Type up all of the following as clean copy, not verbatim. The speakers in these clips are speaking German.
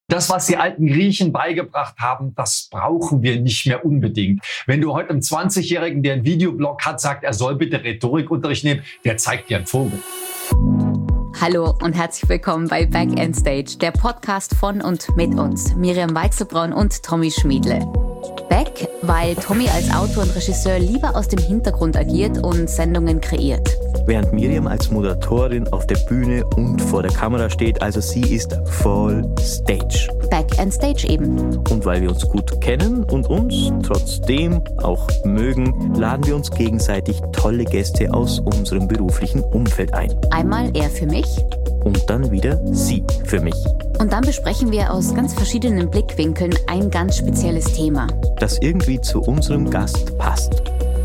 Das, was die alten Griechen beigebracht haben, das brauchen wir nicht mehr unbedingt. Wenn du heute einem 20-Jährigen, der einen Videoblog hat, sagt, er soll bitte Rhetorikunterricht nehmen, der zeigt dir einen Vogel. Hallo und herzlich willkommen bei Back End Stage, der Podcast von und mit uns, Miriam Weichselbraun und Tommy Schmiedle. Back, weil Tommy als Autor und Regisseur lieber aus dem Hintergrund agiert und Sendungen kreiert. Während Miriam als Moderatorin auf der Bühne und vor der Kamera steht, also sie ist voll Stage. Back End Stage eben. Und weil wir uns gut kennen und uns trotzdem auch mögen, laden wir uns gegenseitig tolle Gäste aus unserem beruflichen Umfeld ein. Einmal er für mich. Und dann wieder sie für mich. Und dann besprechen wir aus ganz verschiedenen Blickwinkeln ein ganz spezielles Thema, das irgendwie zu unserem Gast passt.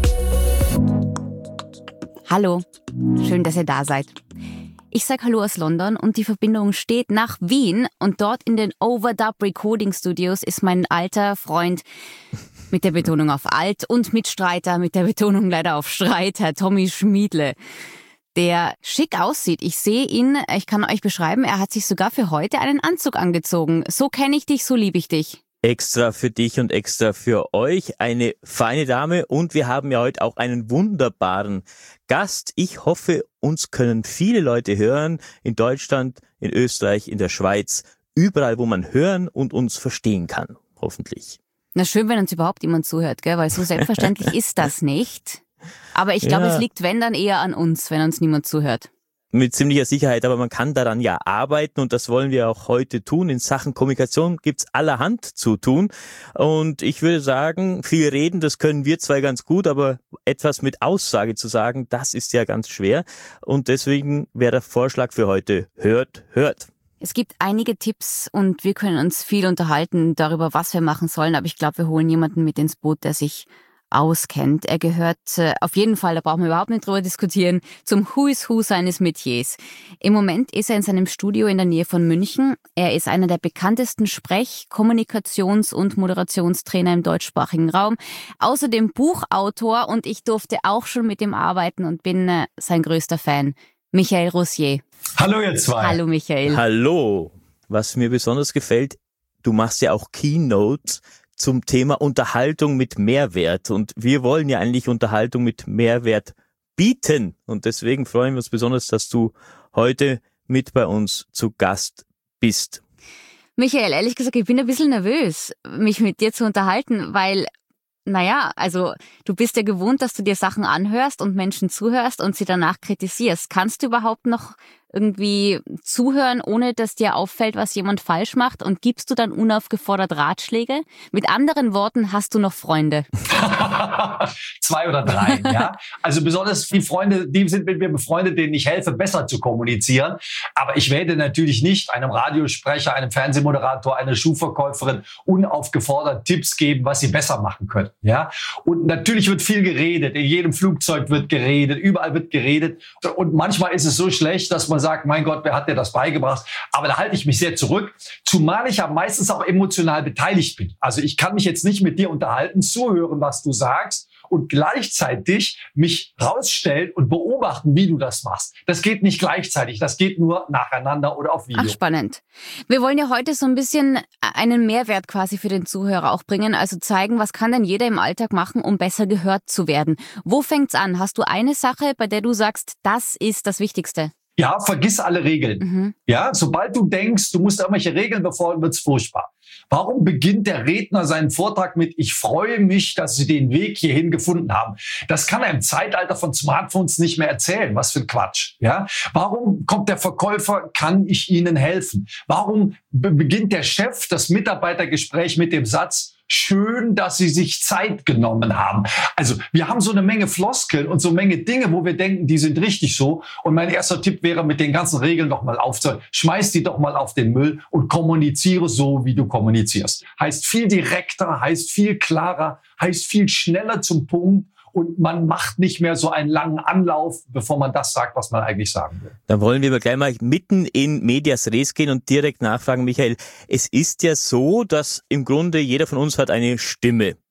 Hallo, schön, dass ihr da seid. Ich sag Hallo aus London und die Verbindung steht nach Wien und dort in den Overdub Recording Studios ist mein alter Freund mit der Betonung auf alt und Mitstreiter mit der Betonung leider auf Streit, Herr Tommy Schmiedle, der schick aussieht. Ich sehe ihn, ich kann euch beschreiben, er hat sich sogar für heute einen Anzug angezogen. So kenne ich dich, so liebe ich dich. Extra für dich und extra für euch, eine feine Dame, und wir haben ja heute auch einen wunderbaren Gast. Ich hoffe, uns können viele Leute hören, in Deutschland, in Österreich, in der Schweiz, überall, wo man hören und uns verstehen kann, hoffentlich. Na schön, wenn uns überhaupt jemand zuhört, gell? Weil so selbstverständlich ist das nicht. Aber ich glaube, Es liegt, wenn dann eher an uns, wenn uns niemand zuhört. Mit ziemlicher Sicherheit, aber man kann daran ja arbeiten und das wollen wir auch heute tun. In Sachen Kommunikation gibt's allerhand zu tun und ich würde sagen, viel reden, das können wir zwei ganz gut, aber etwas mit Aussage zu sagen, das ist ja ganz schwer und deswegen wäre der Vorschlag für heute, hört. Es gibt einige Tipps und wir können uns viel unterhalten darüber, was wir machen sollen, aber ich glaube, wir holen jemanden mit ins Boot, der sich auskennt. Er gehört auf jeden Fall, da brauchen wir überhaupt nicht drüber diskutieren, zum Who is Who seines Metiers. Im Moment ist er in seinem Studio in der Nähe von München. Er ist einer der bekanntesten Sprech-, Kommunikations- und Moderationstrainer im deutschsprachigen Raum. Außerdem Buchautor und ich durfte auch schon mit ihm arbeiten und bin sein größter Fan. Michael Rosier. Hallo ihr zwei. Hallo Michael. Hallo. Was mir besonders gefällt, du machst ja auch Keynotes zum Thema Unterhaltung mit Mehrwert. Und wir wollen ja eigentlich Unterhaltung mit Mehrwert bieten. Und deswegen freuen wir uns besonders, dass du heute mit bei uns zu Gast bist. Michael, ehrlich gesagt, ich bin ein bisschen nervös, mich mit dir zu unterhalten, weil, also du bist ja gewohnt, dass du dir Sachen anhörst und Menschen zuhörst und sie danach kritisierst. Kannst du überhaupt noch irgendwie zuhören, ohne dass dir auffällt, was jemand falsch macht? Und gibst du dann unaufgefordert Ratschläge? Mit anderen Worten, hast du noch Freunde? 2 oder 3, ja. Also besonders die Freunde, die sind mit mir befreundet, denen ich helfe, besser zu kommunizieren. Aber ich werde natürlich nicht einem Radiosprecher, einem Fernsehmoderator, einer Schuhverkäuferin unaufgefordert Tipps geben, was sie besser machen können, ja. Und natürlich wird viel geredet. In jedem Flugzeug wird geredet, überall wird geredet. Und manchmal ist es so schlecht, dass man sagt, mein Gott, wer hat dir das beigebracht? Aber da halte ich mich sehr zurück, zumal ich ja meistens auch emotional beteiligt bin. Also ich kann mich jetzt nicht mit dir unterhalten, zuhören, was du sagst und gleichzeitig mich rausstellen und beobachten, wie du das machst. Das geht nicht gleichzeitig, das geht nur nacheinander oder auf Video. Ach, spannend. Wir wollen ja heute so ein bisschen einen Mehrwert quasi für den Zuhörer auch bringen, also zeigen, was kann denn jeder im Alltag machen, um besser gehört zu werden. Wo fängt's an? Hast du eine Sache, bei der du sagst, das ist das Wichtigste? Ja, vergiss alle Regeln. Ja, sobald du denkst, du musst irgendwelche Regeln befolgen, wird's furchtbar. Warum beginnt der Redner seinen Vortrag mit, ich freue mich, dass Sie den Weg hierhin gefunden haben? Das kann er im Zeitalter von Smartphones nicht mehr erzählen. Was für ein Quatsch. Ja? Warum kommt der Verkäufer, kann ich Ihnen helfen? Warum beginnt der Chef das Mitarbeitergespräch mit dem Satz, schön, dass Sie sich Zeit genommen haben. Also wir haben so eine Menge Floskeln und so eine Menge Dinge, wo wir denken, die sind richtig so. Und mein erster Tipp wäre, mit den ganzen Regeln doch mal aufzuhören. Schmeiß die doch mal auf den Müll und kommuniziere so, wie du kommunizierst. Heißt viel direkter, heißt viel klarer, heißt viel schneller zum Punkt. Und man macht nicht mehr so einen langen Anlauf, bevor man das sagt, was man eigentlich sagen will. Dann wollen wir gleich mal mitten in Medias Res gehen und direkt nachfragen, Michael. Es ist ja so, dass im Grunde jeder von uns hat eine Stimme.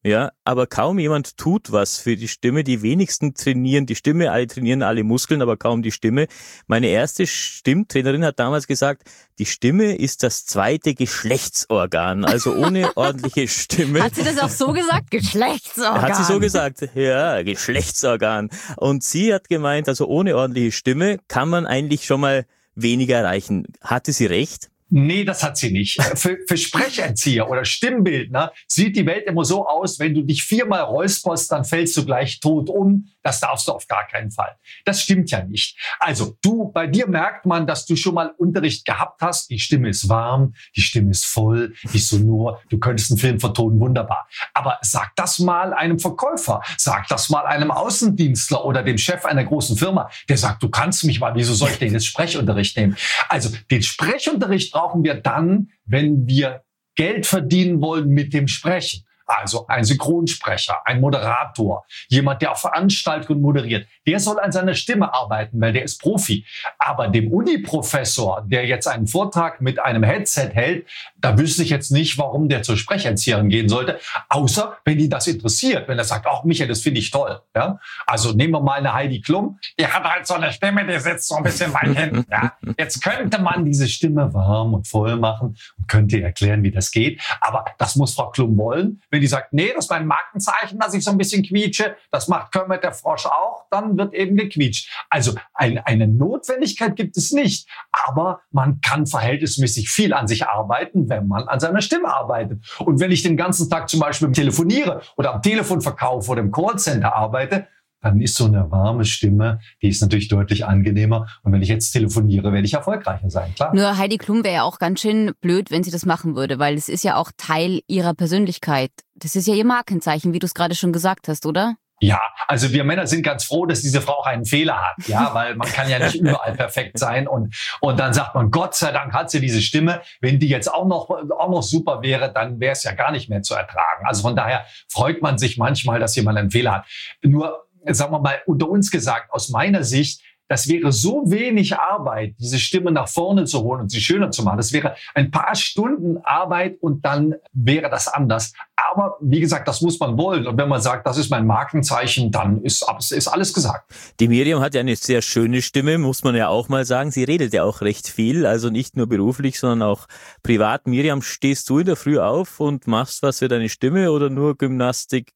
Ja, aber kaum jemand tut was für die Stimme. Die wenigsten trainieren die Stimme, alle trainieren alle Muskeln, aber kaum die Stimme. Meine erste Stimmtrainerin hat damals gesagt, die Stimme ist das zweite Geschlechtsorgan, also ohne ordentliche Stimme. Hat sie das auch so gesagt? Geschlechtsorgan? Hat sie so gesagt, ja, Geschlechtsorgan. Und sie hat gemeint, also ohne ordentliche Stimme kann man eigentlich schon mal weniger erreichen. Hatte sie recht? Nee, das hat sie nicht. Für Sprecherzieher oder Stimmbildner sieht die Welt immer so aus, wenn du dich 4-mal räusperst, dann fällst du gleich tot um. Das darfst du auf gar keinen Fall. Das stimmt ja nicht. Also bei dir merkt man, dass du schon mal Unterricht gehabt hast. Die Stimme ist warm, die Stimme ist voll, die ist sonor. Du könntest einen Film vertonen, wunderbar. Aber sag das mal einem Verkäufer, sag das mal einem Außendienstler oder dem Chef einer großen Firma. Der sagt, du kannst mich mal, wieso soll ich denn jetzt Sprechunterricht nehmen? Also den Sprechunterricht brauchen wir dann, wenn wir Geld verdienen wollen mit dem Sprechen. Also ein Synchronsprecher, ein Moderator, jemand, der auf Veranstaltungen moderiert, der soll an seiner Stimme arbeiten, weil der ist Profi. Aber dem Uni-Professor, der jetzt einen Vortrag mit einem Headset hält, da wüsste ich jetzt nicht, warum der zur Sprecherzieherin gehen sollte, außer wenn ihn das interessiert, wenn er sagt, ach Michael, das finde ich toll. Ja? Also nehmen wir mal eine Heidi Klum, die hat halt so eine Stimme, die sitzt so ein bisschen weit hinten. Ja? Jetzt könnte man diese Stimme warm und voll machen und könnte erklären, wie das geht. Aber das muss Frau Klum wollen. Wenn die sagt, nee, das ist mein Markenzeichen, dass ich so ein bisschen quietsche, das macht Kermit der Frosch auch, dann wird eben gequietscht. Also eine Notwendigkeit gibt es nicht, aber man kann verhältnismäßig viel an sich arbeiten, wenn man an seiner Stimme arbeitet. Und wenn ich den ganzen Tag zum Beispiel telefoniere oder am Telefon verkaufe oder im Callcenter arbeite, dann ist so eine warme Stimme, die ist natürlich deutlich angenehmer. Und wenn ich jetzt telefoniere, werde ich erfolgreicher sein, klar. Nur Heidi Klum wäre ja auch ganz schön blöd, wenn sie das machen würde, weil es ist ja auch Teil ihrer Persönlichkeit. Das ist ja ihr Markenzeichen, wie du es gerade schon gesagt hast, oder? Ja, also wir Männer sind ganz froh, dass diese Frau auch einen Fehler hat, ja, weil man kann ja nicht überall perfekt sein und dann sagt man, Gott sei Dank hat sie diese Stimme. Wenn die jetzt auch noch super wäre, dann wäre es ja gar nicht mehr zu ertragen. Also von daher freut man sich manchmal, dass jemand einen Fehler hat. Nur, sagen wir mal, unter uns gesagt, aus meiner Sicht, das wäre so wenig Arbeit, diese Stimme nach vorne zu holen und sie schöner zu machen. Das wäre ein paar Stunden Arbeit und dann wäre das anders. Aber wie gesagt, das muss man wollen. Und wenn man sagt, das ist mein Markenzeichen, dann ist alles gesagt. Die Miriam hat ja eine sehr schöne Stimme, muss man ja auch mal sagen. Sie redet ja auch recht viel, also nicht nur beruflich, sondern auch privat. Miriam, stehst du in der Früh auf und machst was für deine Stimme oder nur Gymnastik?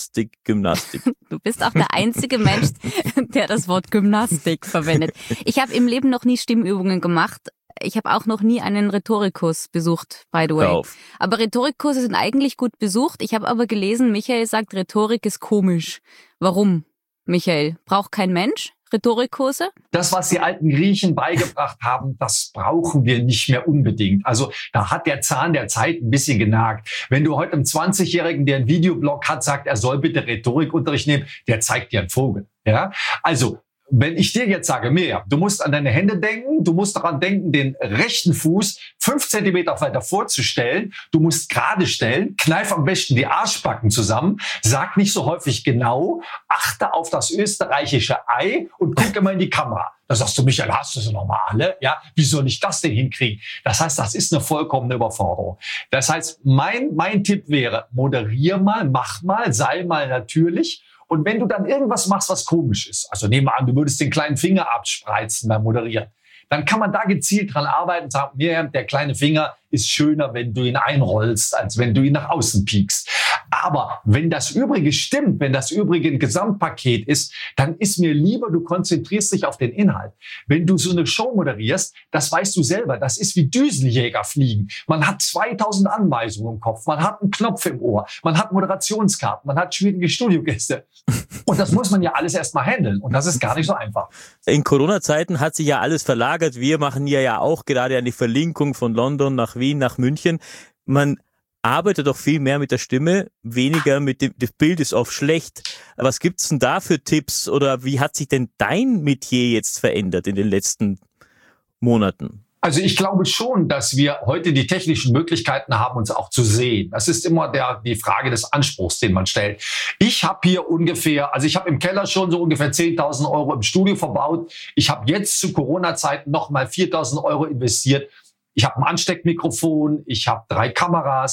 Du bist auch der einzige Mensch, der das Wort Gymnastik verwendet. Ich habe im Leben noch nie Stimmübungen gemacht. Ich habe auch noch nie einen Rhetorikkurs besucht, by the way. Aber Rhetorikkurse sind eigentlich gut besucht. Ich habe aber gelesen, Michael sagt, Rhetorik ist komisch. Warum, Michael? Braucht kein Mensch Rhetorikkurse? Das, was die alten Griechen beigebracht haben, das brauchen wir nicht mehr unbedingt. Also da hat der Zahn der Zeit ein bisschen genagt. Wenn du heute einem 20-Jährigen, der einen Videoblog hat, sagt, er soll bitte Rhetorikunterricht nehmen, der zeigt dir einen Vogel. Ja, also wenn ich dir jetzt sage, Miriam, du musst an deine Hände denken, du musst daran denken, den rechten Fuß 5 Zentimeter weiter vorzustellen, du musst gerade stellen, kneif am besten die Arschbacken zusammen, sag nicht so häufig genau, achte auf das österreichische Ei und guck immer in die Kamera. Da sagst du, Michael, hast du so normale? Ja, wie soll ich das denn hinkriegen? Das heißt, das ist eine vollkommene Überforderung. Das heißt, mein Tipp wäre, moderier mal, mach mal, sei mal natürlich. Und wenn du dann irgendwas machst, was komisch ist, also nehmen wir an, du würdest den kleinen Finger abspreizen beim Moderieren, dann kann man da gezielt dran arbeiten und sagen, Miriam, der kleine Finger ist schöner, wenn du ihn einrollst, als wenn du ihn nach außen piekst. Aber wenn das Übrige stimmt, wenn das Übrige ein Gesamtpaket ist, dann ist mir lieber, du konzentrierst dich auf den Inhalt. Wenn du so eine Show moderierst, das weißt du selber, das ist wie Düsenjäger fliegen. Man hat 2000 Anweisungen im Kopf, man hat einen Knopf im Ohr, man hat Moderationskarten, man hat schwierige Studiogäste. Und das muss man ja alles erstmal handeln. Und das ist gar nicht so einfach. In Corona-Zeiten hat sich ja alles verlagert. Wir machen hier ja auch gerade eine Verlinkung von London nach Wien, nach München. Man arbeitet doch viel mehr mit der Stimme, weniger mit dem, das Bild ist oft schlecht. Was gibt's denn da für Tipps oder wie hat sich denn dein Metier jetzt verändert in den letzten Monaten? Also ich glaube schon, dass wir heute die technischen Möglichkeiten haben, uns auch zu sehen. Das ist immer die Frage des Anspruchs, den man stellt. Ich habe hier ich habe im Keller schon so ungefähr 10.000 € im Studio verbaut. Ich habe jetzt zu Corona-Zeiten nochmal 4.000 € investiert. Ich habe ein Ansteckmikrofon, ich habe 3 Kameras,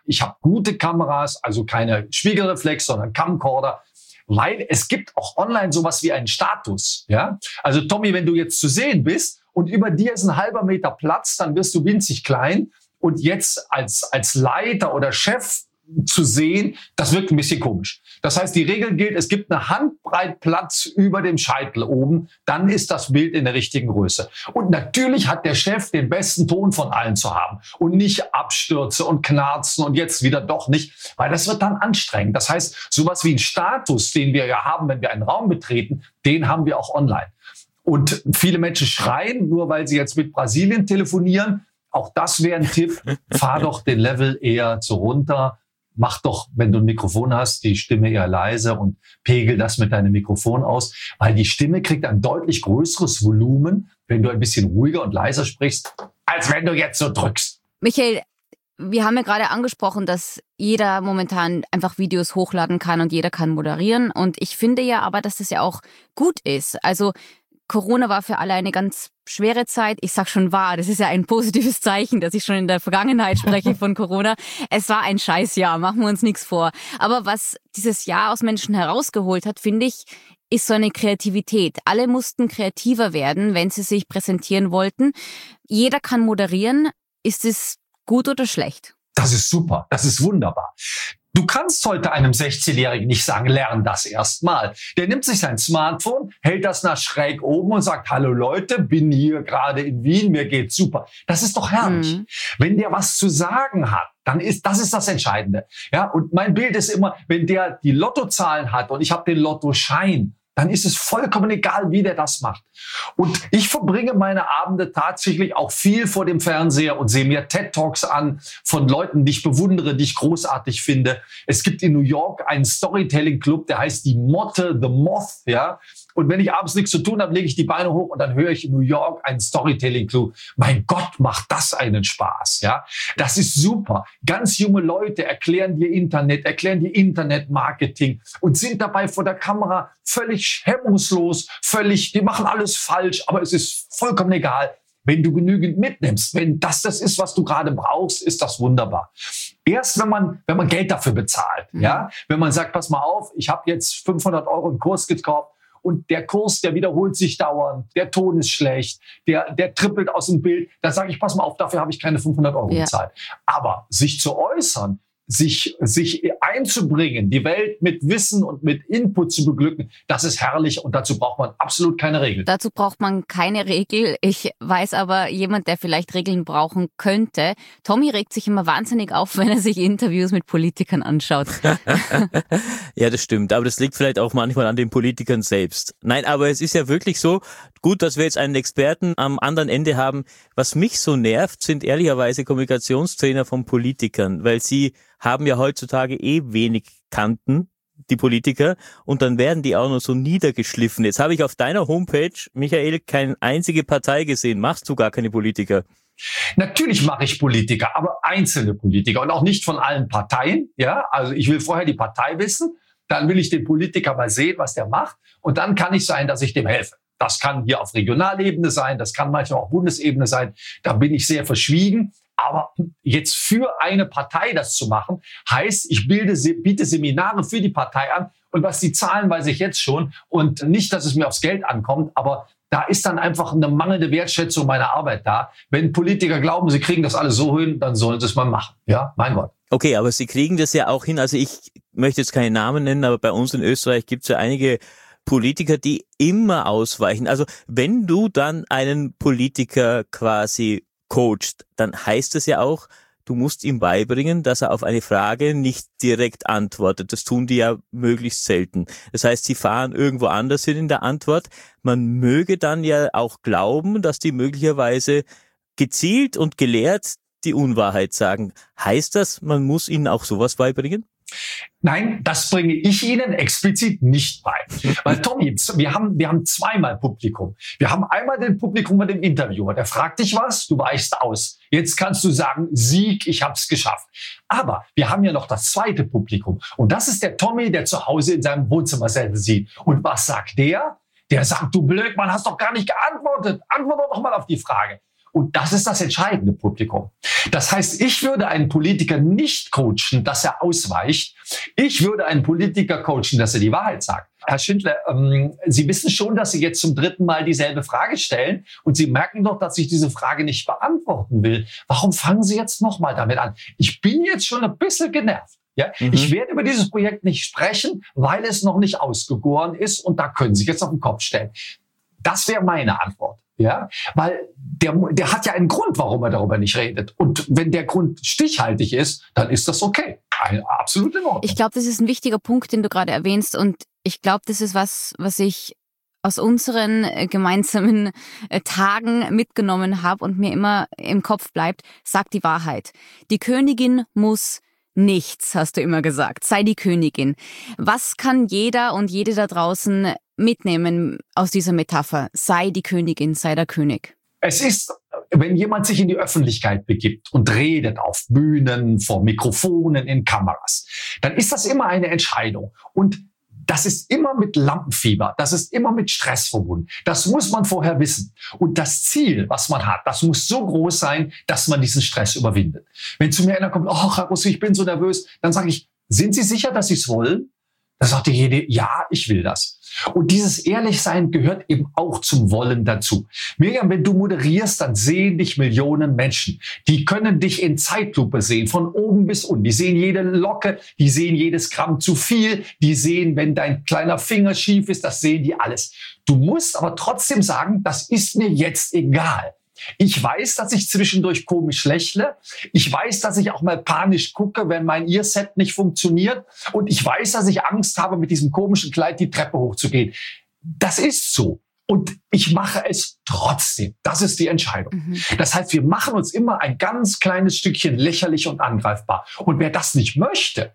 ich habe gute Kameras, also keine Spiegelreflex, sondern Camcorder. Weil es gibt auch online sowas wie einen Status. Ja? Also Tommy, wenn du jetzt zu sehen bist und über dir ist ein halber Meter Platz, dann wirst du winzig klein. Und jetzt als Leiter oder Chef zu sehen, das wirkt ein bisschen komisch. Das heißt, die Regel gilt, es gibt eine Handbreit Platz über dem Scheitel oben, dann ist das Bild in der richtigen Größe. Und natürlich hat der Chef den besten Ton von allen zu haben und nicht Abstürze und Knarzen und jetzt wieder doch nicht, weil das wird dann anstrengend. Das heißt, sowas wie ein Status, den wir ja haben, wenn wir einen Raum betreten, den haben wir auch online. Und viele Menschen schreien, nur weil sie jetzt mit Brasilien telefonieren. Auch das wäre ein Tipp, fahr doch den Level eher so runter. Mach doch, wenn du ein Mikrofon hast, die Stimme eher leise und pegel das mit deinem Mikrofon aus, weil die Stimme kriegt ein deutlich größeres Volumen, wenn du ein bisschen ruhiger und leiser sprichst, als wenn du jetzt so drückst. Michael, wir haben ja gerade angesprochen, dass jeder momentan einfach Videos hochladen kann und jeder kann moderieren. Und ich finde ja aber, dass das ja auch gut ist. Also Corona war für alle eine ganz schwere Zeit. Ich sag schon war, das ist ja ein positives Zeichen, dass ich schon in der Vergangenheit spreche von Corona. Es war ein Scheißjahr, machen wir uns nichts vor. Aber was dieses Jahr aus Menschen herausgeholt hat, finde ich, ist so eine Kreativität. Alle mussten kreativer werden, wenn sie sich präsentieren wollten. Jeder kann moderieren. Ist es gut oder schlecht? Das ist super, das ist wunderbar. Du kannst heute einem 16-Jährigen nicht sagen, lern das erstmal. Der nimmt sich sein Smartphone, hält das nach schräg oben und sagt, hallo Leute, bin hier gerade in Wien, mir geht's super. Das ist doch herrlich. Wenn der was zu sagen hat, dann ist das Entscheidende. Ja, und mein Bild ist immer, wenn der die Lottozahlen hat und ich habe den Lottoschein, dann ist es vollkommen egal, wie der das macht. Und ich verbringe meine Abende tatsächlich auch viel vor dem Fernseher und sehe mir TED-Talks an von Leuten, die ich bewundere, die ich großartig finde. Es gibt in New York einen Storytelling-Club, der heißt die Motte, The Moth, ja. Und wenn ich abends nichts zu tun habe, lege ich die Beine hoch und dann höre ich in New York einen Storytelling-Club. Mein Gott, macht das einen Spaß, ja. Das ist super. Ganz junge Leute erklären dir Internet, erklären dir Internet-Marketing und sind dabei vor der Kamera völlig hemmungslos, die machen alles falsch, aber es ist vollkommen egal. Wenn du genügend mitnimmst, wenn das ist, was du gerade brauchst, ist das wunderbar. Erst wenn man Geld dafür bezahlt, ja, wenn man sagt, pass mal auf, ich habe jetzt 500 € einen Kurs gekauft, und der Kurs, der wiederholt sich dauernd, der Ton ist schlecht, der trippelt aus dem Bild. Da sage ich, pass mal auf, dafür habe ich keine 500 € bezahlt. Aber sich zu äußern, sich einzubringen, die Welt mit Wissen und mit Input zu beglücken, das ist herrlich und dazu braucht man absolut keine Regeln. Dazu braucht man keine Regel. Ich weiß aber, jemand, der vielleicht Regeln brauchen könnte. Tommy regt sich immer wahnsinnig auf, wenn er sich Interviews mit Politikern anschaut. Ja, das stimmt. Aber das liegt vielleicht auch manchmal an den Politikern selbst. Nein, aber es ist ja wirklich so, gut, dass wir jetzt einen Experten am anderen Ende haben. Was mich so nervt, sind ehrlicherweise Kommunikationstrainer von Politikern, weil sie haben ja heutzutage wenig Kanten, die Politiker, und dann werden die auch noch so niedergeschliffen. Jetzt habe ich auf deiner Homepage, Michael, keine einzige Partei gesehen. Machst du gar keine Politiker? Natürlich mache ich Politiker, aber einzelne Politiker und auch nicht von allen Parteien. Ja, also ich will vorher die Partei wissen, dann will ich den Politiker mal sehen, was der macht, und dann kann ich sein, dass ich dem helfe. Das kann hier auf Regionalebene sein, das kann manchmal auch Bundesebene sein. Da bin ich sehr verschwiegen. Aber jetzt für eine Partei das zu machen, heißt, ich biete Seminare für die Partei an. Und was die zahlen, weiß ich jetzt schon. Und nicht, dass es mir aufs Geld ankommt, aber da ist dann einfach eine mangelnde Wertschätzung meiner Arbeit da. Wenn Politiker glauben, sie kriegen das alles so hin, dann sollen sie es mal machen. Ja, mein Gott. Okay, aber sie kriegen das ja auch hin. Also ich möchte jetzt keine Namen nennen, aber bei uns in Österreich gibt es ja einige Politiker, die immer ausweichen. Also wenn du dann einen Politiker quasi coacht, dann heißt es ja auch, du musst ihm beibringen, dass er auf eine Frage nicht direkt antwortet. Das tun die ja möglichst selten. Das heißt, sie fahren irgendwo anders hin in der Antwort. Man möge dann ja auch glauben, dass die möglicherweise gezielt und gelehrt die Unwahrheit sagen. Heißt das, man muss ihnen auch sowas beibringen? Nein, das bringe ich Ihnen explizit nicht bei. Weil Tommy, wir haben zweimal Publikum. Wir haben einmal den Publikum mit dem Interviewer. Der fragt dich was, du weichst aus. Jetzt kannst du sagen, Sieg, ich hab's geschafft. Aber wir haben ja noch das zweite Publikum. Und das ist der Tommy, der zu Hause in seinem Wohnzimmer sieht. Und was sagt der? Der sagt, du Blödmann, hast doch gar nicht geantwortet. Antworte doch mal auf die Frage. Und das ist das entscheidende Publikum. Das heißt, ich würde einen Politiker nicht coachen, dass er ausweicht. Ich würde einen Politiker coachen, dass er die Wahrheit sagt. Herr Schindler, Sie wissen schon, dass Sie jetzt zum 3. Mal dieselbe Frage stellen und Sie merken doch, dass ich diese Frage nicht beantworten will. Warum fangen Sie jetzt nochmal damit an? Ich bin jetzt schon ein bisschen genervt. Ja? Ich werde über dieses Projekt nicht sprechen, weil es noch nicht ausgegoren ist und da können Sie jetzt auf den Kopf stellen. Das wäre meine Antwort. Ja, weil der hat ja einen Grund, warum er darüber nicht redet. Und wenn der Grund stichhaltig ist, dann ist das okay. Absolut in Ordnung. Ich glaube, das ist ein wichtiger Punkt, den du gerade erwähnst. Und ich glaube, das ist was ich aus unseren gemeinsamen Tagen mitgenommen habe und mir immer im Kopf bleibt. Sag die Wahrheit. Die Königin muss nichts, hast du immer gesagt. Sei die Königin. Was kann jeder und jede da draußen mitnehmen aus dieser Metapher? Sei die Königin, sei der König. Es ist, wenn jemand sich in die Öffentlichkeit begibt und redet auf Bühnen, vor Mikrofonen, in Kameras, dann ist das immer eine Entscheidung. Und das ist immer mit Lampenfieber, das ist immer mit Stress verbunden. Das muss man vorher wissen. Und das Ziel, was man hat, das muss so groß sein, dass man diesen Stress überwindet. Wenn zu mir einer kommt, oh, Herr Russo, ich bin so nervös, dann sage ich, sind Sie sicher, dass Sie es wollen? Da sagt derjenige, ja, ich will das. Und dieses Ehrlichsein gehört eben auch zum Wollen dazu. Miriam, wenn du moderierst, dann sehen dich Millionen Menschen. Die können dich in Zeitlupe sehen, von oben bis unten. Die sehen jede Locke, die sehen jedes Gramm zu viel, die sehen, wenn dein kleiner Finger schief ist, das sehen die alles. Du musst aber trotzdem sagen, das ist mir jetzt egal. Ich weiß, dass ich zwischendurch komisch lächle. Ich weiß, dass ich auch mal panisch gucke, wenn mein Earset nicht funktioniert. Und ich weiß, dass ich Angst habe, mit diesem komischen Kleid die Treppe hochzugehen. Das ist so. Und ich mache es trotzdem. Das ist die Entscheidung. Das heißt, wir machen uns immer ein ganz kleines Stückchen lächerlich und angreifbar. Und wer das nicht möchte,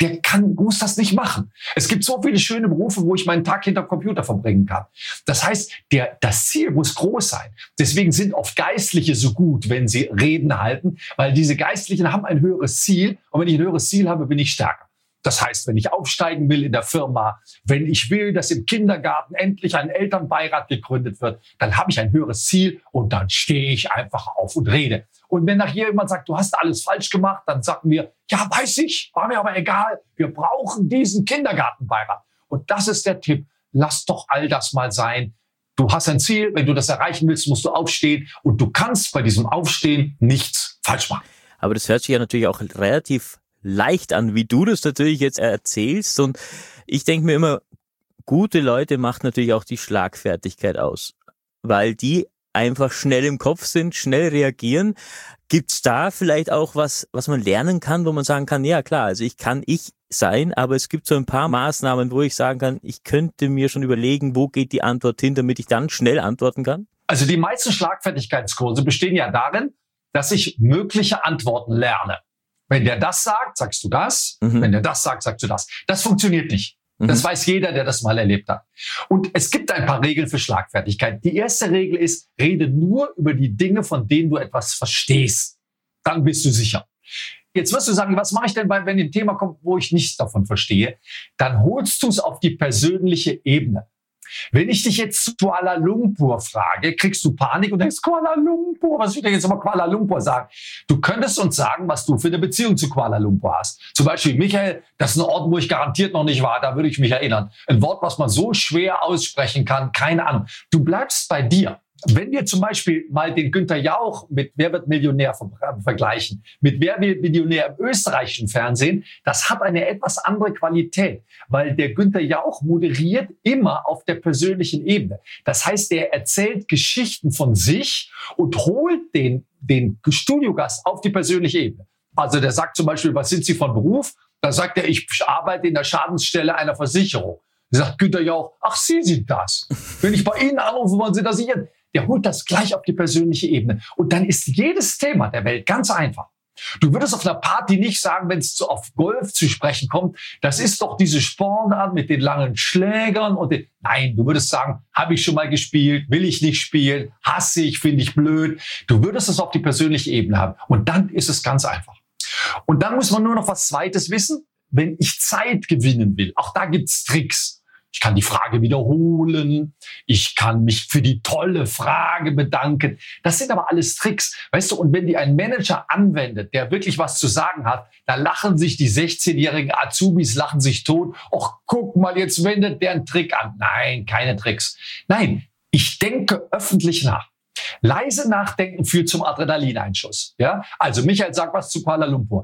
muss das nicht machen. Es gibt so viele schöne Berufe, wo ich meinen Tag hinterm Computer verbringen kann. Das heißt, das Ziel muss groß sein. Deswegen sind oft Geistliche so gut, wenn sie Reden halten, weil diese Geistlichen haben ein höheres Ziel. Und wenn ich ein höheres Ziel habe, bin ich stärker. Das heißt, wenn ich aufsteigen will in der Firma, wenn ich will, dass im Kindergarten endlich ein Elternbeirat gegründet wird, dann habe ich ein höheres Ziel und dann stehe ich einfach auf und rede. Und wenn nachher jemand sagt, du hast alles falsch gemacht, dann sagen wir, ja, weiß ich, war mir aber egal. Wir brauchen diesen Kindergartenbeirat. Und das ist der Tipp. Lass doch all das mal sein. Du hast ein Ziel. Wenn du das erreichen willst, musst du aufstehen. Und du kannst bei diesem Aufstehen nichts falsch machen. Aber das hört sich ja natürlich auch relativ leicht an, wie du das natürlich jetzt erzählst. Und ich denke mir immer, gute Leute macht natürlich auch die Schlagfertigkeit aus, weil die einfach schnell im Kopf sind, schnell reagieren. Gibt's da vielleicht auch was man lernen kann, wo man sagen kann, ja klar, also ich kann ich sein, aber es gibt so ein paar Maßnahmen, wo ich sagen kann, ich könnte mir schon überlegen, wo geht die Antwort hin, damit ich dann schnell antworten kann? Also die meisten Schlagfertigkeitskurse bestehen ja darin, dass ich mögliche Antworten lerne. Wenn der das sagt, sagst du das. Wenn der das sagt, sagst du das. Das funktioniert nicht. Das weiß jeder, der das mal erlebt hat. Und es gibt ein paar Regeln für Schlagfertigkeit. Die erste Regel ist, rede nur über die Dinge, von denen du etwas verstehst. Dann bist du sicher. Jetzt wirst du sagen, was mache ich denn, wenn ein Thema kommt, wo ich nichts davon verstehe? Dann holst du es auf die persönliche Ebene. Wenn ich dich jetzt zu Kuala Lumpur frage, kriegst du Panik und denkst, Kuala Lumpur, was will ich jetzt aber Kuala Lumpur sagen? Du könntest uns sagen, was du für eine Beziehung zu Kuala Lumpur hast. Zum Beispiel, Michael, das ist ein Ort, wo ich garantiert noch nicht war, da würde ich mich erinnern. Ein Wort, was man so schwer aussprechen kann, keine Ahnung. Du bleibst bei dir. Wenn wir zum Beispiel mal den Günther Jauch mit Wer wird Millionär vergleichen, mit Wer wird Millionär im österreichischen Fernsehen, das hat eine etwas andere Qualität, weil der Günther Jauch moderiert immer auf der persönlichen Ebene. Das heißt, er erzählt Geschichten von sich und holt den Studiogast auf die persönliche Ebene. Also der sagt zum Beispiel, was sind Sie von Beruf? Da sagt er, ich arbeite in der Schadensstelle einer Versicherung. Da sagt Günther Jauch, ach, Sie sind das. Wenn ich bei Ihnen anrufe, wollen Sie das sichern? Der holt das gleich auf die persönliche Ebene. Und dann ist jedes Thema der Welt ganz einfach. Du würdest auf einer Party nicht sagen, wenn es auf Golf zu sprechen kommt, das ist doch diese Sportart mit den langen Schlägern. Nein, du würdest sagen, habe ich schon mal gespielt, will ich nicht spielen, hasse ich, finde ich blöd. Du würdest es auf die persönliche Ebene haben. Und dann ist es ganz einfach. Und dann muss man nur noch was Zweites wissen. Wenn ich Zeit gewinnen will, auch da gibt's Tricks. ich kann die Frage wiederholen, ich kann mich für die tolle Frage bedanken. Das sind aber alles Tricks, weißt du, und wenn die ein Manager anwendet, der wirklich was zu sagen hat, da lachen sich die 16-jährigen Azubis, lachen sich tot. Och, guck mal, jetzt wendet der einen Trick an. Nein, keine Tricks. Nein, ich denke öffentlich nach. Leise nachdenken führt zum Adrenalineinschuss. Ja? Also Michael sagt was zu Kuala Lumpur.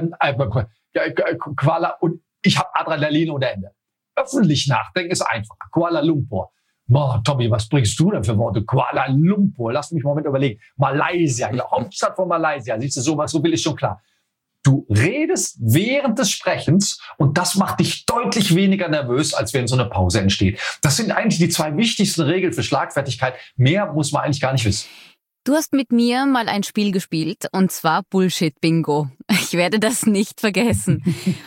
Und ich habe Adrenalin ohne Ende. Öffentlich nachdenken ist einfach. Kuala Lumpur. Boah, Tommy, was bringst du denn für Worte? Kuala Lumpur. Lass mich mal Moment überlegen. Malaysia, die Hauptstadt von Malaysia. Siehst du, so viel ist schon klar. Du redest während des Sprechens und das macht dich deutlich weniger nervös, als wenn so eine Pause entsteht. Das sind eigentlich die 2 wichtigsten Regeln für Schlagfertigkeit. Mehr muss man eigentlich gar nicht wissen. Du hast mit mir mal ein Spiel gespielt, und zwar Bullshit-Bingo. Ich werde das nicht vergessen.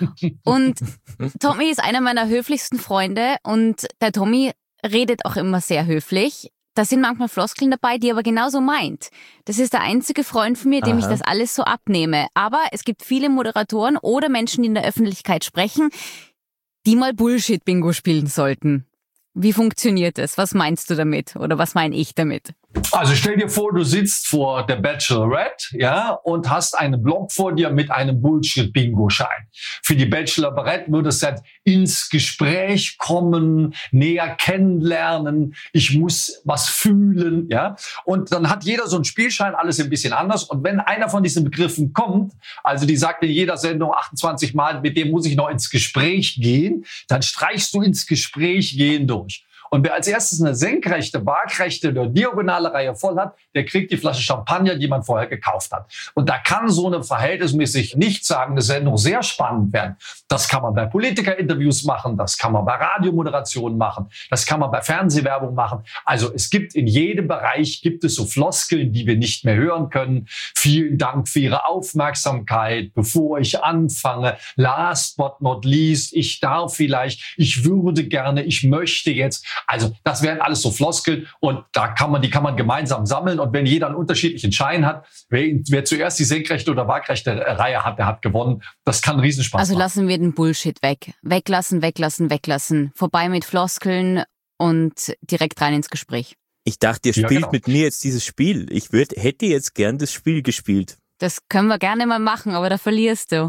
Und Tommy ist einer meiner höflichsten Freunde und der Tommy redet auch immer sehr höflich. Da sind manchmal Floskeln dabei, die er aber genauso meint. Das ist der einzige Freund von mir, dem ich das alles so abnehme. Aber es gibt viele Moderatoren oder Menschen, die in der Öffentlichkeit sprechen, die mal Bullshit-Bingo spielen sollten. Wie funktioniert das? Was meinst du damit? Oder was meine ich damit? Also stell dir vor, du sitzt vor der Bachelorette, ja, und hast einen Block vor dir mit einem Bullshit-Bingo-Schein. Für die Bachelorette würde es jetzt ins Gespräch kommen, näher kennenlernen, ich muss was fühlen, ja. Und dann hat jeder so einen Spielschein, alles ein bisschen anders. Und wenn einer von diesen Begriffen kommt, also die sagt in jeder Sendung 28 Mal, mit dem muss ich noch ins Gespräch gehen, dann streichst du ins Gespräch gehen durch. Und wer als erstes eine senkrechte, waagrechte oder diagonale Reihe voll hat, der kriegt die Flasche Champagner, die man vorher gekauft hat. Und da kann so eine verhältnismäßig nichtssagende Sendung sehr spannend werden. Das kann man bei Politikerinterviews machen, das kann man bei Radiomoderationen machen, das kann man bei Fernsehwerbung machen. Also es gibt in jedem Bereich, gibt es so Floskeln, die wir nicht mehr hören können. Vielen Dank für Ihre Aufmerksamkeit. Bevor ich anfange, last but not least, ich darf vielleicht, ich würde gerne, ich möchte jetzt. Also das wären alles so Floskeln und die kann man gemeinsam sammeln und wenn jeder einen unterschiedlichen Schein hat, wer zuerst die senkrechte oder waagrechte Reihe hat, der hat gewonnen. Das kann einen Riesenspaß machen. Also lassen wir den Bullshit weg. Weglassen. Vorbei mit Floskeln und direkt rein ins Gespräch. Ich dachte, ihr spielt mit mir jetzt dieses Spiel. Ich hätte jetzt gern das Spiel gespielt. Das können wir gerne mal machen, aber da verlierst du.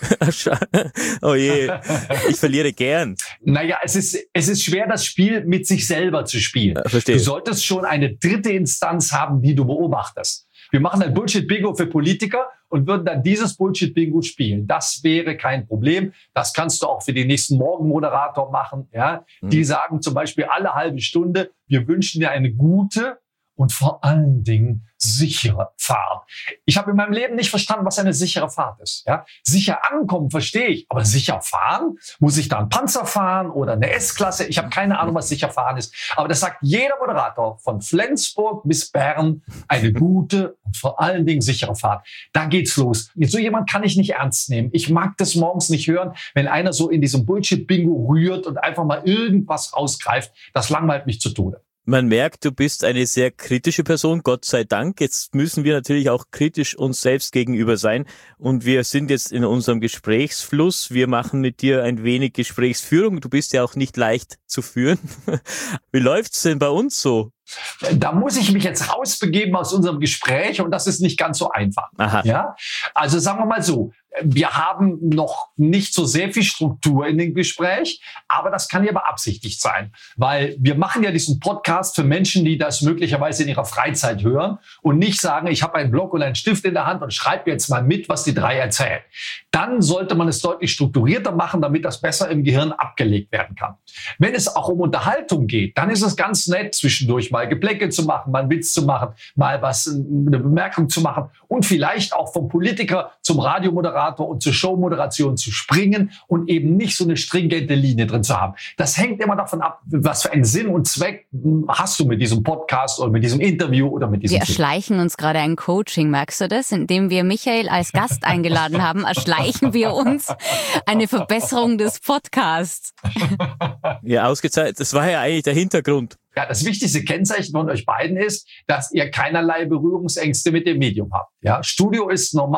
Oh je, ich verliere gern. Naja, es ist schwer, das Spiel mit sich selber zu spielen. Verstehe. Du solltest schon eine dritte Instanz haben, die du beobachtest. Wir machen ein Bullshit-Bingo für Politiker und würden dann dieses Bullshit-Bingo spielen. Das wäre kein Problem. Das kannst du auch für den nächsten Morgenmoderator machen. Ja? Die sagen zum Beispiel alle halbe Stunde, wir wünschen dir eine gute und vor allen Dingen sichere Fahrt. Ich habe in meinem Leben nicht verstanden, was eine sichere Fahrt ist. Ja? Sicher ankommen verstehe ich, aber sicher fahren? Muss ich da einen Panzer fahren oder eine S-Klasse? Ich habe keine Ahnung, was sicher fahren ist. Aber das sagt jeder Moderator von Flensburg bis Bern, eine gute und vor allen Dingen sichere Fahrt. Da geht's los. So jemand kann ich nicht ernst nehmen. Ich mag das morgens nicht hören, wenn einer so in diesem Bullshit-Bingo rührt und einfach mal irgendwas rausgreift. Das langweilt mich zu Tode. Man merkt, du bist eine sehr kritische Person, Gott sei Dank. Jetzt müssen wir natürlich auch kritisch uns selbst gegenüber sein. Und wir sind jetzt in unserem Gesprächsfluss. Wir machen mit dir ein wenig Gesprächsführung. Du bist ja auch nicht leicht zu führen. Wie läuft's denn bei uns so? Da muss ich mich jetzt rausbegeben aus unserem Gespräch und das ist nicht ganz so einfach. Aha. Ja? Also sagen wir mal so, wir haben noch nicht so sehr viel Struktur in dem Gespräch, aber das kann ja beabsichtigt sein, weil wir machen ja diesen Podcast für Menschen, die das möglicherweise in ihrer Freizeit hören und nicht sagen, ich habe einen Block und einen Stift in der Hand und schreibe jetzt mal mit, was die drei erzählen. Dann sollte man es deutlich strukturierter machen, damit das besser im Gehirn abgelegt werden kann. Wenn es auch um Unterhaltung geht, dann ist es ganz nett, zwischendurch mal Geblecke zu machen, mal einen Witz zu machen, mal eine Bemerkung zu machen und vielleicht auch vom Politiker zum Radiomoderator und zur Showmoderation zu springen und eben nicht so eine stringente Linie drin zu haben. Das hängt immer davon ab, was für einen Sinn und Zweck hast du mit diesem Podcast oder mit diesem Interview oder mit diesem Wir erschleichen uns gerade ein Coaching, merkst du das? Indem wir Michael als Gast eingeladen haben, erschleichen wir uns eine Verbesserung des Podcasts. Ja, ausgezeichnet. Das war ja eigentlich der Hintergrund. Ja, das wichtigste Kennzeichen von euch beiden ist, dass ihr keinerlei Berührungsängste mit dem Medium habt. Ja, Studio ist normal,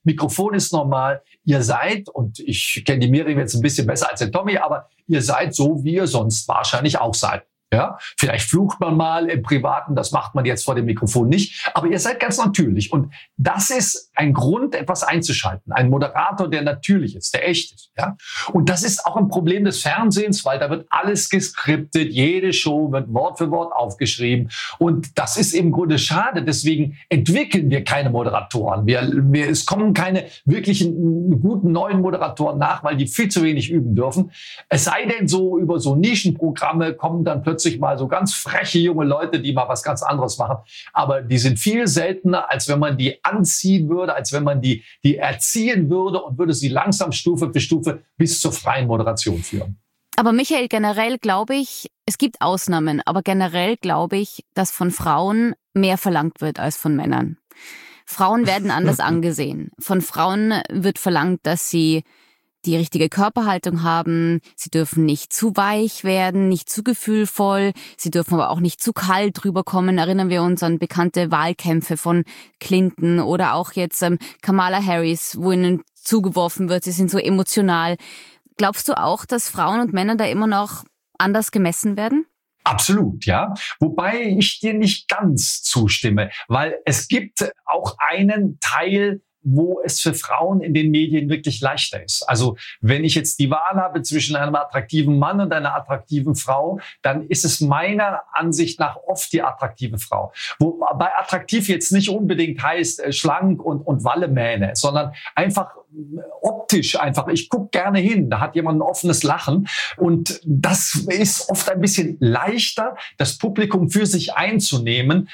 Mikrofon ist normal. Ihr seid, und ich kenne die Miriam jetzt ein bisschen besser als den Tommy, aber ihr seid so, wie ihr sonst wahrscheinlich auch seid. Ja, vielleicht flucht man mal im Privaten, das macht man jetzt vor dem Mikrofon nicht, aber ihr seid ganz natürlich. Und das ist ein Grund, etwas einzuschalten. Ein Moderator, der natürlich ist, der echt ist. Ja? Und das ist auch ein Problem des Fernsehens, weil da wird alles geskriptet, jede Show wird Wort für Wort aufgeschrieben. Und das ist im Grunde schade. Deswegen entwickeln wir keine Moderatoren. Es kommen keine wirklichen guten neuen Moderatoren nach, weil die viel zu wenig üben dürfen. Es sei denn, so über so Nischenprogramme kommen dann plötzlich mal so ganz freche junge Leute, die mal was ganz anderes machen. Aber die sind viel seltener, als wenn man die anziehen würde, als wenn man die erziehen würde und würde sie langsam Stufe für Stufe bis zur freien Moderation führen. Aber Michael, generell glaube ich, es gibt Ausnahmen, aber generell glaube ich, dass von Frauen mehr verlangt wird als von Männern. Frauen werden anders angesehen. Von Frauen wird verlangt, dass sie die richtige Körperhaltung haben. Sie dürfen nicht zu weich werden, nicht zu gefühlvoll. Sie dürfen aber auch nicht zu kalt rüberkommen. Erinnern wir uns an bekannte Wahlkämpfe von Clinton oder auch jetzt Kamala Harris, wo ihnen zugeworfen wird, sie sind so emotional. Glaubst du auch, dass Frauen und Männer da immer noch anders gemessen werden? Absolut, ja. Wobei ich dir nicht ganz zustimme, weil es gibt auch einen Teil, wo es für Frauen in den Medien wirklich leichter ist. Also wenn ich jetzt die Wahl habe zwischen einem attraktiven Mann und einer attraktiven Frau, dann ist es meiner Ansicht nach oft die attraktive Frau. Wobei attraktiv jetzt nicht unbedingt heißt schlank und Wallemähne, sondern einfach optisch einfach. Ich gucke gerne hin, da hat jemand ein offenes Lachen und das ist oft ein bisschen leichter, das Publikum für sich einzunehmen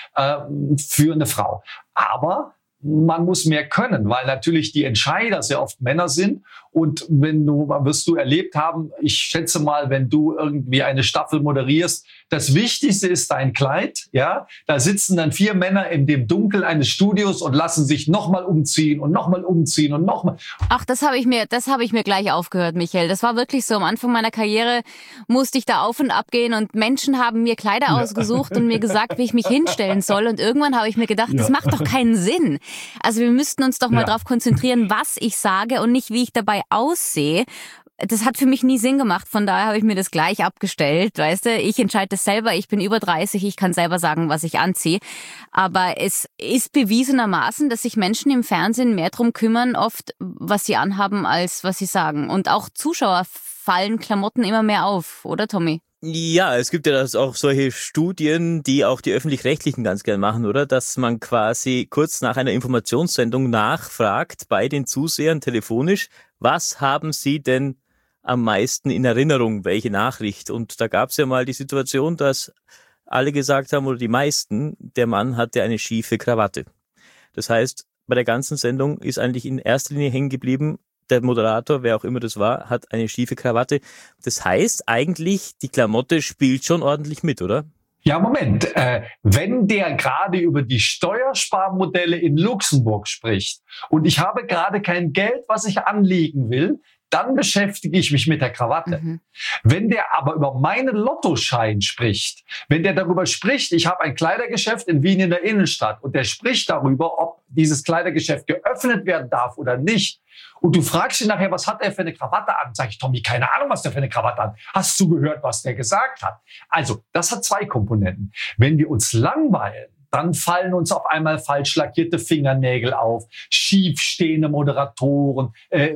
für eine Frau. Aber man muss mehr können, weil natürlich die Entscheider sehr oft Männer sind. Und wirst du erlebt haben, ich schätze mal, wenn du irgendwie eine Staffel moderierst, das Wichtigste ist dein Kleid, ja. Da sitzen dann 4 Männer in dem Dunkel eines Studios und lassen sich nochmal umziehen und nochmal umziehen und nochmal. Ach, das habe ich mir gleich aufgehört, Michael. Das war wirklich so. Am Anfang meiner Karriere musste ich da auf und ab gehen und Menschen haben mir Kleider ausgesucht und mir gesagt, wie ich mich hinstellen soll. Und irgendwann habe ich mir gedacht, das macht doch keinen Sinn. Also wir müssten uns doch mal darauf konzentrieren, was ich sage und nicht, wie ich dabei aussehe. Das hat für mich nie Sinn gemacht, von daher habe ich mir das gleich abgestellt, weißt du. Ich entscheide das selber, ich bin über 30, ich kann selber sagen, was ich anziehe. Aber es ist bewiesenermaßen, dass sich Menschen im Fernsehen mehr drum kümmern, oft, was sie anhaben, als was sie sagen. Und auch Zuschauer fallen Klamotten immer mehr auf, oder Tommy? Ja, es gibt ja auch solche Studien, die auch die Öffentlich-Rechtlichen ganz gern machen, oder? Dass man quasi kurz nach einer Informationssendung nachfragt bei den Zusehern telefonisch, was haben sie denn am meisten in Erinnerung, welche Nachricht? Und da gab es ja mal die Situation, dass alle gesagt haben, oder die meisten, der Mann hatte eine schiefe Krawatte. Das heißt, bei der ganzen Sendung ist eigentlich in erster Linie hängen geblieben, der Moderator, wer auch immer das war, hat eine schiefe Krawatte. Das heißt eigentlich, die Klamotte spielt schon ordentlich mit, oder? Ja, Moment. Wenn der gerade über die Steuersparmodelle in Luxemburg spricht und ich habe gerade kein Geld, was ich anlegen will, dann beschäftige ich mich mit der Krawatte. Mhm. Wenn der aber über meinen Lottoschein spricht, wenn der darüber spricht, ich habe ein Kleidergeschäft in Wien in der Innenstadt und der spricht darüber, ob dieses Kleidergeschäft geöffnet werden darf oder nicht, und du fragst ihn nachher, was hat er für eine Krawatte an? Sag ich, Tommy, keine Ahnung, was der für eine Krawatte hat. Hast du gehört, was der gesagt hat? Also, das hat 2 Komponenten. Wenn wir uns langweilen, dann fallen uns auf einmal falsch lackierte Fingernägel auf, schiefstehende Moderatoren,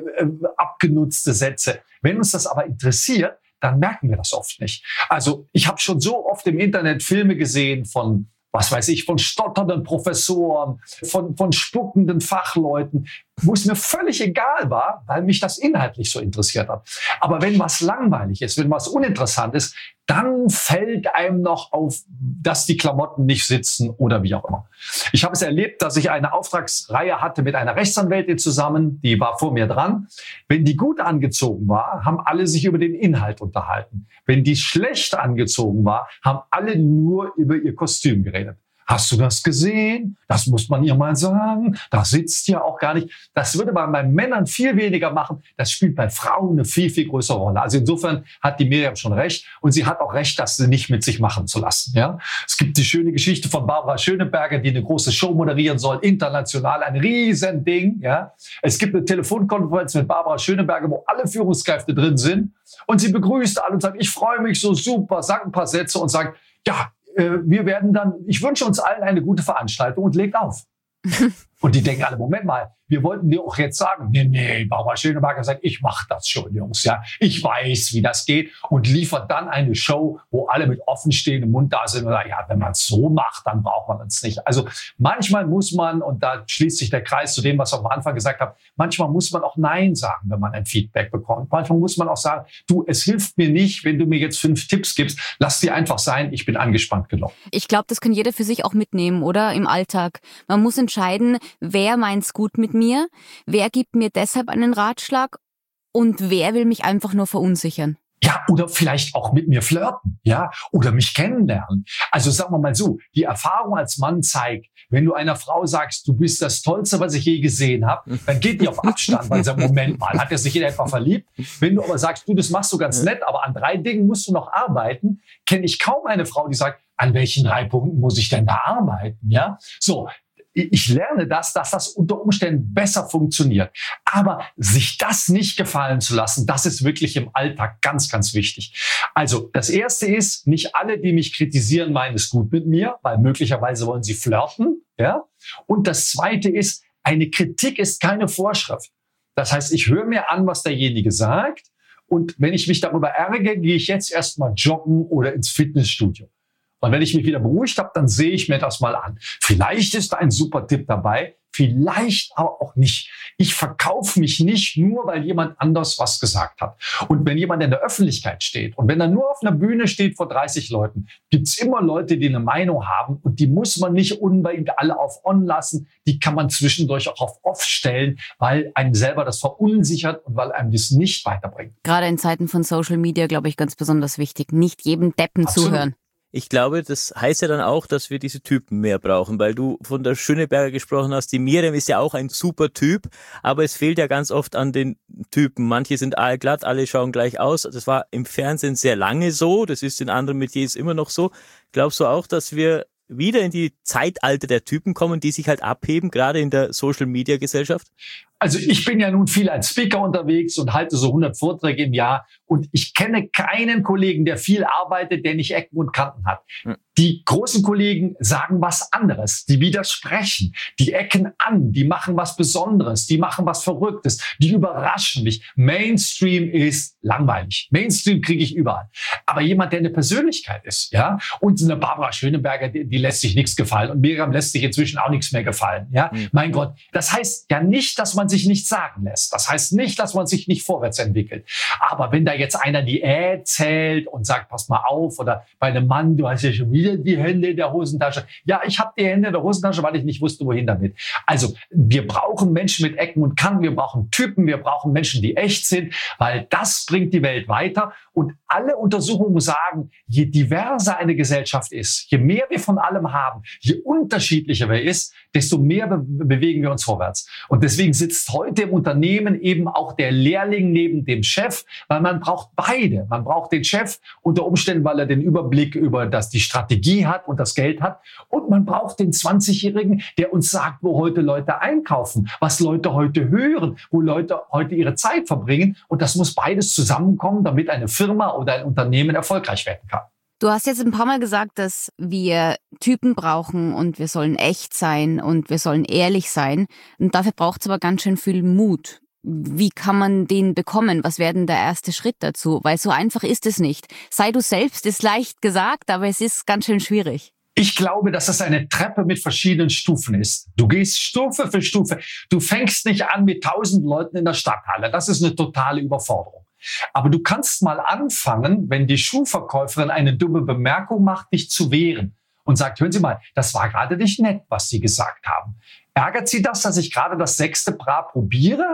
abgenutzte Sätze. Wenn uns das aber interessiert, dann merken wir das oft nicht. Also ich habe schon so oft im Internet Filme gesehen von, was weiß ich, von stotternden Professoren, von spuckenden Fachleuten, wo es mir völlig egal war, weil mich das inhaltlich so interessiert hat. Aber wenn was langweilig ist, wenn was uninteressant ist, dann fällt einem noch auf, dass die Klamotten nicht sitzen oder wie auch immer. Ich habe es erlebt, dass ich eine Auftragsreihe hatte mit einer Rechtsanwältin zusammen, die war vor mir dran. Wenn die gut angezogen war, haben alle sich über den Inhalt unterhalten. Wenn die schlecht angezogen war, haben alle nur über ihr Kostüm geredet. Hast du das gesehen? Das muss man ihr mal sagen. Das sitzt ja auch gar nicht. Das würde man bei Männern viel weniger machen. Das spielt bei Frauen eine viel, viel größere Rolle. Also insofern hat die Miriam schon recht. Und sie hat auch recht, das nicht mit sich machen zu lassen. Ja? Es gibt die schöne Geschichte von Barbara Schöneberger, die eine große Show moderieren soll, international, ein Riesending. Ja? Es gibt eine Telefonkonferenz mit Barbara Schöneberger, wo alle Führungskräfte drin sind. Und sie begrüßt alle und sagt, ich freue mich so super, sagt ein paar Sätze und sagt, ja, ich wünsche uns allen eine gute Veranstaltung und legt auf. Und die denken alle, Moment mal, wir wollten dir auch jetzt sagen, nee, Barbara Schöneberger sagt, ich mache das schon, Jungs, ja. Ich weiß, wie das geht und liefert dann eine Show, wo alle mit offenstehendem Mund da sind und sagen, ja, wenn man es so macht, dann braucht man es nicht. Also manchmal muss man, und da schließt sich der Kreis zu dem, was ich am Anfang gesagt habe, manchmal muss man auch Nein sagen, wenn man ein Feedback bekommt. Manchmal muss man auch sagen, du, es hilft mir nicht, wenn du mir jetzt 5 Tipps gibst, lass die einfach sein, ich bin angespannt genug. Ich glaube, das kann jeder für sich auch mitnehmen, oder? Im Alltag. Man muss entscheiden, wer meint's gut mit mir, wer gibt mir deshalb einen Ratschlag und wer will mich einfach nur verunsichern. Ja, oder vielleicht auch mit mir flirten, ja, oder mich kennenlernen. Also sagen wir mal so, die Erfahrung als Mann zeigt, wenn du einer Frau sagst, du bist das Tollste, was ich je gesehen habe, dann geht die auf Abstand, weil sie sagt, Moment mal, hat er sich in etwa verliebt? Wenn du aber sagst, du, das machst du ganz nett, aber an 3 Dingen musst du noch arbeiten, kenne ich kaum eine Frau, die sagt, an welchen 3 Punkten muss ich denn da arbeiten, ja? So. Ich lerne dass das unter Umständen besser funktioniert. Aber sich das nicht gefallen zu lassen, das ist wirklich im Alltag ganz, ganz wichtig. Also das Erste ist, nicht alle, die mich kritisieren, meinen es gut mit mir, weil möglicherweise wollen sie flirten. Ja? Und das Zweite ist, eine Kritik ist keine Vorschrift. Das heißt, ich höre mir an, was derjenige sagt. Und wenn ich mich darüber ärgere, gehe ich jetzt erstmal joggen oder ins Fitnessstudio. Und wenn ich mich wieder beruhigt habe, dann sehe ich mir das mal an. Vielleicht ist da ein super Tipp dabei, vielleicht aber auch nicht. Ich verkaufe mich nicht nur, weil jemand anders was gesagt hat. Und wenn jemand in der Öffentlichkeit steht und wenn er nur auf einer Bühne steht vor 30 Leuten, gibt's immer Leute, die eine Meinung haben und die muss man nicht unbedingt alle auf On lassen. Die kann man zwischendurch auch auf Off stellen, weil einem selber das verunsichert und weil einem das nicht weiterbringt. Gerade in Zeiten von Social Media, glaube ich, ganz besonders wichtig. Nicht jedem Deppen Absolut zuhören. Ich glaube, das heißt ja dann auch, dass wir diese Typen mehr brauchen, weil du von der Schöneberger gesprochen hast. Die Miriam ist ja auch ein super Typ, aber es fehlt ja ganz oft an den Typen. Manche sind aalglatt, alle schauen gleich aus. Das war im Fernsehen sehr lange so, das ist in anderen Metiers immer noch so. Glaubst du auch, dass wir wieder in die Zeitalter der Typen kommen, die sich halt abheben, gerade in der Social-Media-Gesellschaft? Also ich bin ja nun viel als Speaker unterwegs und halte so 100 Vorträge im Jahr und ich kenne keinen Kollegen, der viel arbeitet, der nicht Ecken und Kanten hat. Die großen Kollegen sagen was anderes, die widersprechen, die ecken an, die machen was Besonderes, die machen was Verrücktes, die überraschen mich. Mainstream ist langweilig. Mainstream kriege ich überall. Aber jemand, der eine Persönlichkeit ist, ja, und eine Barbara Schöneberger, die lässt sich nichts gefallen und Miriam lässt sich inzwischen auch nichts mehr gefallen, ja. Mein Gott, das heißt ja nicht, dass man sich nichts sagen lässt. Das heißt nicht, dass man sich nicht vorwärts entwickelt. Aber wenn da jetzt einer die zählt und sagt, pass mal auf, oder bei einem Mann, du hast ja schon wieder die Hände in der Hosentasche. Ja, ich habe die Hände in der Hosentasche, weil ich nicht wusste, wohin damit. Also wir brauchen Menschen mit Ecken und Kanten, wir brauchen Typen, wir brauchen Menschen, die echt sind, weil das bringt die Welt weiter. Und alle Untersuchungen sagen, je diverser eine Gesellschaft ist, je mehr wir von allem haben, je unterschiedlicher wir ist, desto mehr bewegen wir uns vorwärts. Und deswegen sitzt heute im Unternehmen eben auch der Lehrling neben dem Chef, weil man braucht beide. Man braucht den Chef unter Umständen, weil er den Überblick über die Strategie hat und das Geld hat. Und man braucht den 20-Jährigen, der uns sagt, wo heute Leute einkaufen, was Leute heute hören, wo Leute heute ihre Zeit verbringen. Und das muss beides zusammenkommen, damit eine Firma oder ein Unternehmen erfolgreich werden kann. Du hast jetzt ein paar Mal gesagt, dass wir Typen brauchen und wir sollen echt sein und wir sollen ehrlich sein. Und dafür braucht es aber ganz schön viel Mut. Wie kann man den bekommen? Was wäre denn der erste Schritt dazu? Weil so einfach ist es nicht. Sei du selbst ist leicht gesagt, aber es ist ganz schön schwierig. Ich glaube, dass das eine Treppe mit verschiedenen Stufen ist. Du gehst Stufe für Stufe. Du fängst nicht an mit 1000 Leuten in der Stadthalle. Das ist eine totale Überforderung. Aber du kannst mal anfangen, wenn die Schuhverkäuferin eine dumme Bemerkung macht, dich zu wehren und sagt, hören Sie mal, das war gerade nicht nett, was Sie gesagt haben. Ärgert Sie das, dass ich gerade das 6. Bra probiere?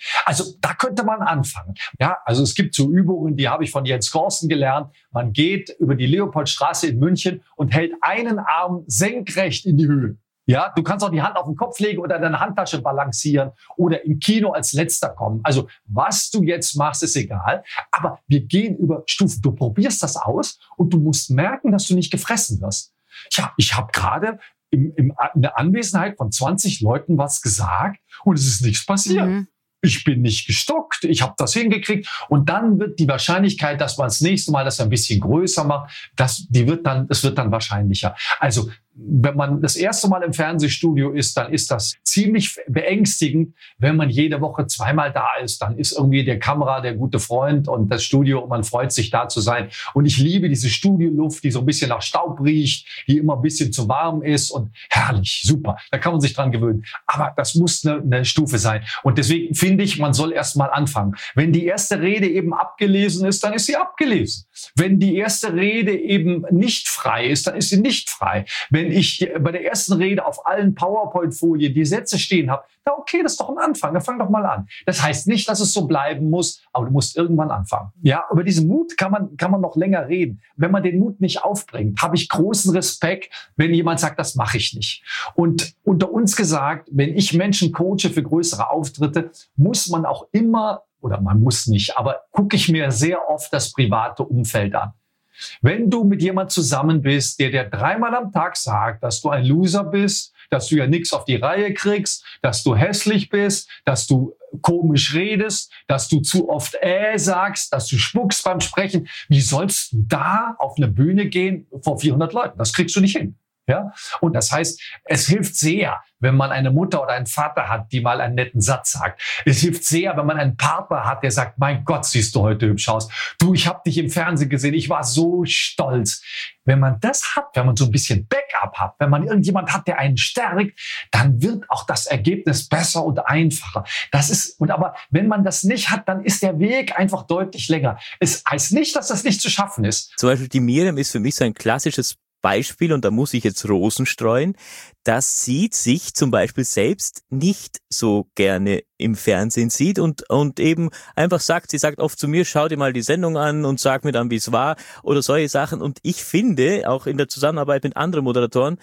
Also da könnte man anfangen. Ja, also es gibt so Übungen, die habe ich von Jens Korsen gelernt. Man geht über die Leopoldstraße in München und hält einen Arm senkrecht in die Höhe. Ja, du kannst auch die Hand auf den Kopf legen oder deine Handtasche balancieren oder im Kino als Letzter kommen. Also was du jetzt machst, ist egal. Aber wir gehen über Stufen. Du probierst das aus und du musst merken, dass du nicht gefressen wirst. Ja, ich habe gerade in der Anwesenheit von 20 Leuten was gesagt und es ist nichts passiert. Ich bin nicht gestockt, ich habe das hingekriegt. Und dann wird die Wahrscheinlichkeit, dass man das nächste Mal das ein bisschen größer macht, es wird dann wahrscheinlicher. Also wenn man das erste Mal im Fernsehstudio ist, dann ist das ziemlich beängstigend. Wenn man jede Woche zweimal da ist, dann ist irgendwie der Kamera der gute Freund und das Studio und man freut sich da zu sein. Und ich liebe diese Studioluft, die so ein bisschen nach Staub riecht, die immer ein bisschen zu warm ist und herrlich, super. Da kann man sich dran gewöhnen. Aber das muss eine Stufe sein. Und deswegen finde ich, man soll erst mal anfangen. Wenn die erste Rede eben abgelesen ist, dann ist sie abgelesen. Wenn die erste Rede eben nicht frei ist, dann ist sie nicht frei. Wenn ich bei der ersten Rede auf allen PowerPoint-Folien die Sätze stehen habe, na okay, das ist doch ein Anfang, dann fang doch mal an. Das heißt nicht, dass es so bleiben muss, aber du musst irgendwann anfangen. Ja, über diesen Mut kann man noch länger reden. Wenn man den Mut nicht aufbringt, habe ich großen Respekt, wenn jemand sagt, das mache ich nicht. Und unter uns gesagt, wenn ich Menschen coache für größere Auftritte, muss man auch immer, oder man muss nicht, aber gucke ich mir sehr oft das private Umfeld an. Wenn du mit jemand zusammen bist, der dir 3-mal am Tag sagt, dass du ein Loser bist, dass du ja nichts auf die Reihe kriegst, dass du hässlich bist, dass du komisch redest, dass du zu oft sagst, dass du spuckst beim Sprechen, wie sollst du da auf eine Bühne gehen vor 400 Leuten? Das kriegst du nicht hin. Ja? Und das heißt, es hilft sehr, wenn man eine Mutter oder einen Vater hat, die mal einen netten Satz sagt. Es hilft sehr, wenn man einen Partner hat, der sagt, mein Gott, siehst du heute hübsch aus. Du, ich habe dich im Fernsehen gesehen, ich war so stolz. Wenn man das hat, wenn man so ein bisschen Backup hat, wenn man irgendjemand hat, der einen stärkt, dann wird auch das Ergebnis besser und einfacher. Aber wenn man das nicht hat, dann ist der Weg einfach deutlich länger. Es heißt nicht, dass das nicht zu schaffen ist. Zum Beispiel die Miriam ist für mich so ein klassisches Beispiel, und da muss ich jetzt Rosen streuen, das sieht sich zum Beispiel selbst nicht so gerne im Fernsehen sieht und eben einfach sagt, sie sagt oft zu mir, schau dir mal die Sendung an und sag mir dann, wie es war oder solche Sachen. Und ich finde, auch in der Zusammenarbeit mit anderen Moderatoren,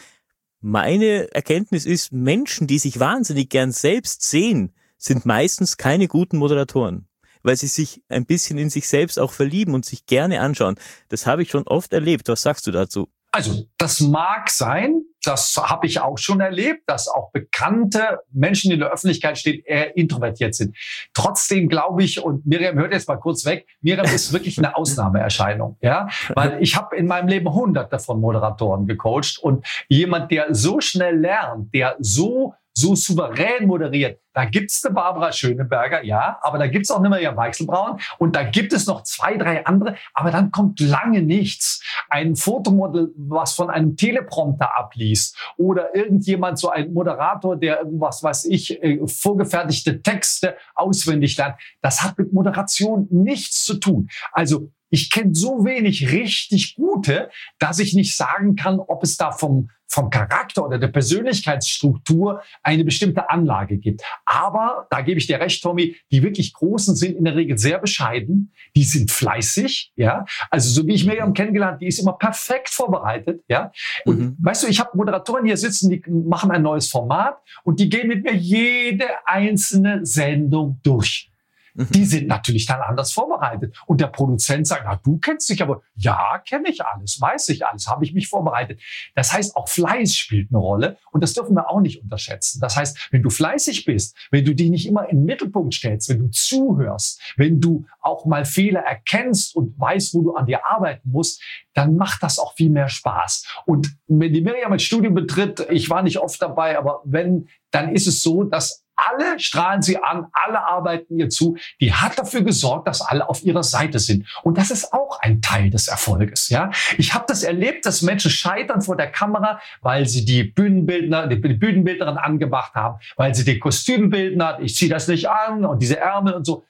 meine Erkenntnis ist, Menschen, die sich wahnsinnig gern selbst sehen, sind meistens keine guten Moderatoren, weil sie sich ein bisschen in sich selbst auch verlieben und sich gerne anschauen. Das habe ich schon oft erlebt. Was sagst du dazu? Also, das mag sein, das habe ich auch schon erlebt, dass auch bekannte Menschen, die in der Öffentlichkeit stehen, eher introvertiert sind. Trotzdem glaube ich, und Miriam hört jetzt mal kurz weg, Miriam ist wirklich eine Ausnahmeerscheinung, ja, weil ich habe in meinem Leben Hunderte von Moderatoren gecoacht und jemand, der so schnell lernt, der so souverän moderiert. Da gibt's eine Barbara Schöneberger, ja, aber da gibt's auch eine Maria Weichselbraun und da gibt es noch 2, 3 andere, aber dann kommt lange nichts. Ein Fotomodel, was von einem Teleprompter abliest oder irgendjemand, so ein Moderator, der irgendwas, vorgefertigte Texte auswendig lernt, das hat mit Moderation nichts zu tun. Also ich kenne so wenig richtig Gute, dass ich nicht sagen kann, ob es da vom Charakter oder der Persönlichkeitsstruktur eine bestimmte Anlage gibt. Aber, da gebe ich dir recht, Tommy, die wirklich Großen sind in der Regel sehr bescheiden, die sind fleißig, ja. Also so wie ich Miriam kennengelernt, die ist immer perfekt vorbereitet, ja. Und weißt du, ich habe Moderatoren hier sitzen, die machen ein neues Format und die gehen mit mir jede einzelne Sendung durch. Die sind natürlich dann anders vorbereitet. Und der Produzent sagt, na, du kennst dich aber. Ja, kenne ich alles, weiß ich alles, habe ich mich vorbereitet. Das heißt, auch Fleiß spielt eine Rolle. Und das dürfen wir auch nicht unterschätzen. Das heißt, wenn du fleißig bist, wenn du dich nicht immer in den Mittelpunkt stellst, wenn du zuhörst, wenn du auch mal Fehler erkennst und weißt, wo du an dir arbeiten musst, dann macht das auch viel mehr Spaß. Und wenn die Miriam das Studio betritt, ich war nicht oft dabei, aber dann ist es so, dass alle strahlen sie an, alle arbeiten ihr zu. Die hat dafür gesorgt, dass alle auf ihrer Seite sind. Und das ist auch ein Teil des Erfolges. Ja, ich habe das erlebt, dass Menschen scheitern vor der Kamera, weil sie die Bühnenbildnerin angemacht haben, weil sie die Kostümbildner, ich ziehe das nicht an und diese Ärmel und so.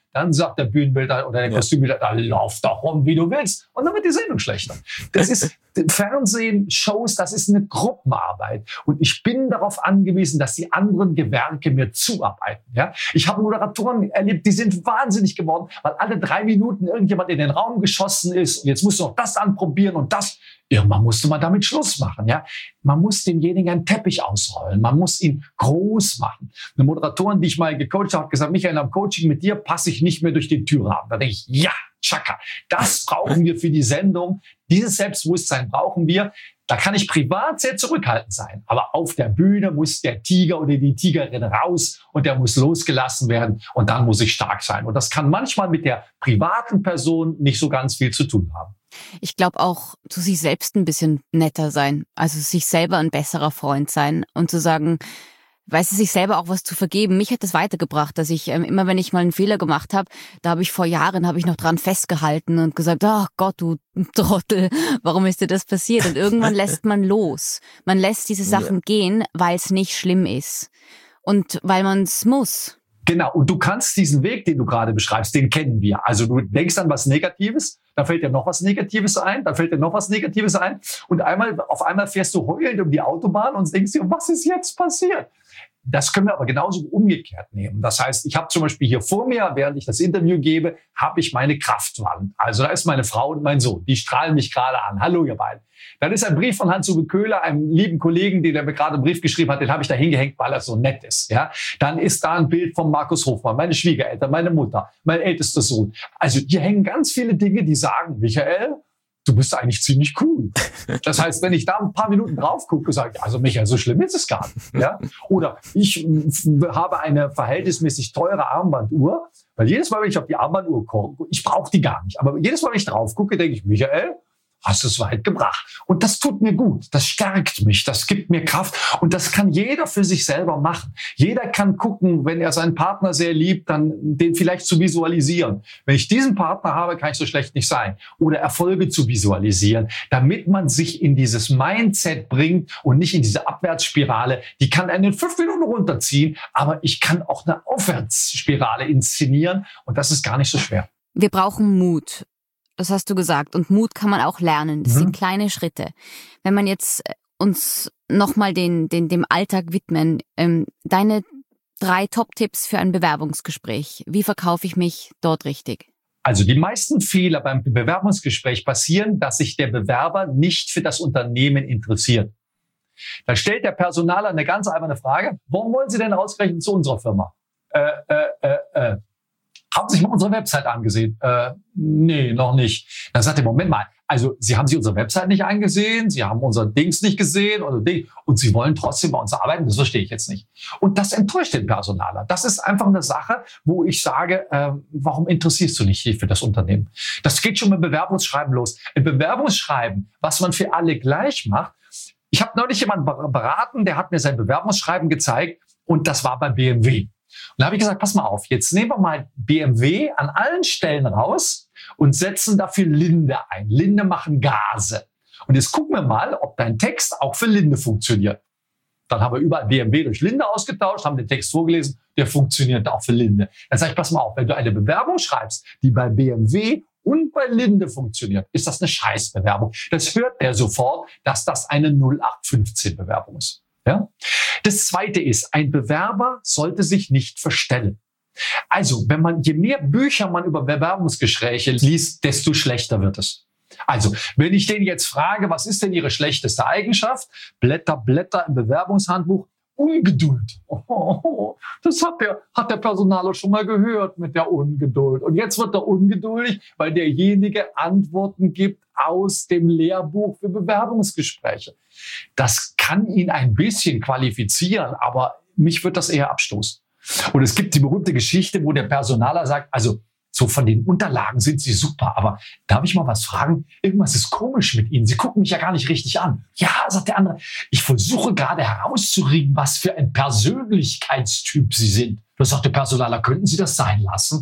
dann sagt der Bühnenbildner oder der Kostümbildner, lauf doch rum, wie du willst. Und dann wird die Sendung schlechter. Das ist Fernsehen, Shows, das ist eine Gruppenarbeit. Und ich bin darauf angewiesen, dass die anderen Gewerke mir zuarbeiten. Ja? Ich habe Moderatoren erlebt, die sind wahnsinnig geworden, weil alle 3 Minuten irgendjemand in den Raum geschossen ist. Und jetzt musst du noch das anprobieren und das. Irgendwann musste man damit Schluss machen. Ja? Man muss demjenigen einen Teppich ausrollen. Man muss ihn groß machen. Eine Moderatorin, die ich mal gecoacht habe, hat gesagt, Michael, am Coaching mit dir passe ich nicht mehr durch den Türrahmen. Da denke ich, ja, tschakka, das brauchen wir für die Sendung. Dieses Selbstbewusstsein brauchen wir. Da kann ich privat sehr zurückhaltend sein. Aber auf der Bühne muss der Tiger oder die Tigerin raus und der muss losgelassen werden. Und dann muss ich stark sein. Und das kann manchmal mit der privaten Person nicht so ganz viel zu tun haben. Ich glaube auch, zu sich selbst ein bisschen netter sein. Also sich selber ein besserer Freund sein und zu sagen, weißt du, sich selber auch was zu vergeben. Mich hat das weitergebracht, dass ich immer, wenn ich mal einen Fehler gemacht habe, da habe ich vor Jahren noch dran festgehalten und gesagt, ach Gott, du Trottel, warum ist dir das passiert? Und irgendwann lässt man los. Man lässt diese Sachen gehen, weil es nicht schlimm ist und weil man es muss. Genau, und du kannst diesen Weg, den du gerade beschreibst, den kennen wir. Also du denkst an was Negatives, dann fällt dir noch was Negatives ein, dann fällt dir noch was Negatives ein und auf einmal fährst du heulend um die Autobahn und denkst dir, was ist jetzt passiert? Das können wir aber genauso umgekehrt nehmen. Das heißt, ich habe zum Beispiel hier vor mir, während ich das Interview gebe, habe ich meine Kraftwand. Also da ist meine Frau und mein Sohn. Die strahlen mich gerade an. Hallo, ihr beiden. Dann ist ein Brief von Hans-Uwe Köhler, einem lieben Kollegen, der mir gerade einen Brief geschrieben hat. Den habe ich da hingehängt, weil er so nett ist. Ja? Dann ist da ein Bild von Markus Hofmann, meine Schwiegereltern, meine Mutter, mein ältester Sohn. Also hier hängen ganz viele Dinge, die sagen, Michael, du bist eigentlich ziemlich cool. Das heißt, wenn ich da ein paar Minuten drauf gucke, sage ich, also Michael, so schlimm ist es gar nicht. Ja? Oder ich habe eine verhältnismäßig teure Armbanduhr, weil jedes Mal, wenn ich auf die Armbanduhr gucke, ich brauche die gar nicht, aber jedes Mal, wenn ich drauf gucke, denke ich, Michael, hast du es weit gebracht. Und das tut mir gut, das stärkt mich, das gibt mir Kraft und das kann jeder für sich selber machen. Jeder kann gucken, wenn er seinen Partner sehr liebt, dann den vielleicht zu visualisieren. Wenn ich diesen Partner habe, kann ich so schlecht nicht sein. Oder Erfolge zu visualisieren, damit man sich in dieses Mindset bringt und nicht in diese Abwärtsspirale. Die kann einen in 5 Minuten runterziehen, aber ich kann auch eine Aufwärtsspirale inszenieren und das ist gar nicht so schwer. Wir brauchen Mut. Das hast du gesagt. Und Mut kann man auch lernen. Das sind kleine Schritte. Wenn man jetzt uns nochmal dem Alltag widmen, deine 3 Top-Tipps für ein Bewerbungsgespräch. Wie verkaufe ich mich dort richtig? Also die meisten Fehler beim Bewerbungsgespräch passieren, dass sich der Bewerber nicht für das Unternehmen interessiert. Da stellt der Personaler eine ganz alberne Frage. Warum wollen Sie denn ausgerechnet zu unserer Firma? Haben Sie sich mal unsere Website angesehen? Nee, noch nicht. Dann sagt er, Moment mal, also Sie haben sich unsere Website nicht angesehen, Sie haben unser Dings nicht gesehen und Sie wollen trotzdem bei uns arbeiten? Das verstehe ich jetzt nicht. Und das enttäuscht den Personaler. Das ist einfach eine Sache, wo ich sage, warum interessierst du dich für das Unternehmen? Das geht schon mit Bewerbungsschreiben los. Ein Bewerbungsschreiben, was man für alle gleich macht. Ich habe neulich jemanden beraten, der hat mir sein Bewerbungsschreiben gezeigt und das war bei BMW. Und da habe ich gesagt, pass mal auf, jetzt nehmen wir mal BMW an allen Stellen raus und setzen dafür Linde ein. Linde machen Gase. Und jetzt gucken wir mal, ob dein Text auch für Linde funktioniert. Dann haben wir überall BMW durch Linde ausgetauscht, haben den Text vorgelesen, der funktioniert auch für Linde. Dann sage ich, pass mal auf, wenn du eine Bewerbung schreibst, die bei BMW und bei Linde funktioniert, ist das eine Scheißbewerbung. Das hört der sofort, dass das eine 0815-Bewerbung ist. Ja? Das Zweite ist, ein Bewerber sollte sich nicht verstellen. Also, je mehr Bücher man über Bewerbungsgespräche liest, desto schlechter wird es. Also, wenn ich den jetzt frage, was ist denn Ihre schlechteste Eigenschaft? Blätter im Bewerbungshandbuch. Ungeduld. Das hat der Personaler schon mal gehört mit der Ungeduld. Und jetzt wird er ungeduldig, weil derjenige Antworten gibt aus dem Lehrbuch für Bewerbungsgespräche. Das kann ihn ein bisschen qualifizieren, aber mich wird das eher abstoßen. Und es gibt die berühmte Geschichte, wo der Personaler sagt, also so von den Unterlagen sind Sie super, aber darf ich mal was fragen? Irgendwas ist komisch mit Ihnen. Sie gucken mich ja gar nicht richtig an. Ja, sagt der andere, ich versuche gerade herauszukriegen, was für ein Persönlichkeitstyp Sie sind. Da sagt der Personaler, könnten Sie das sein lassen?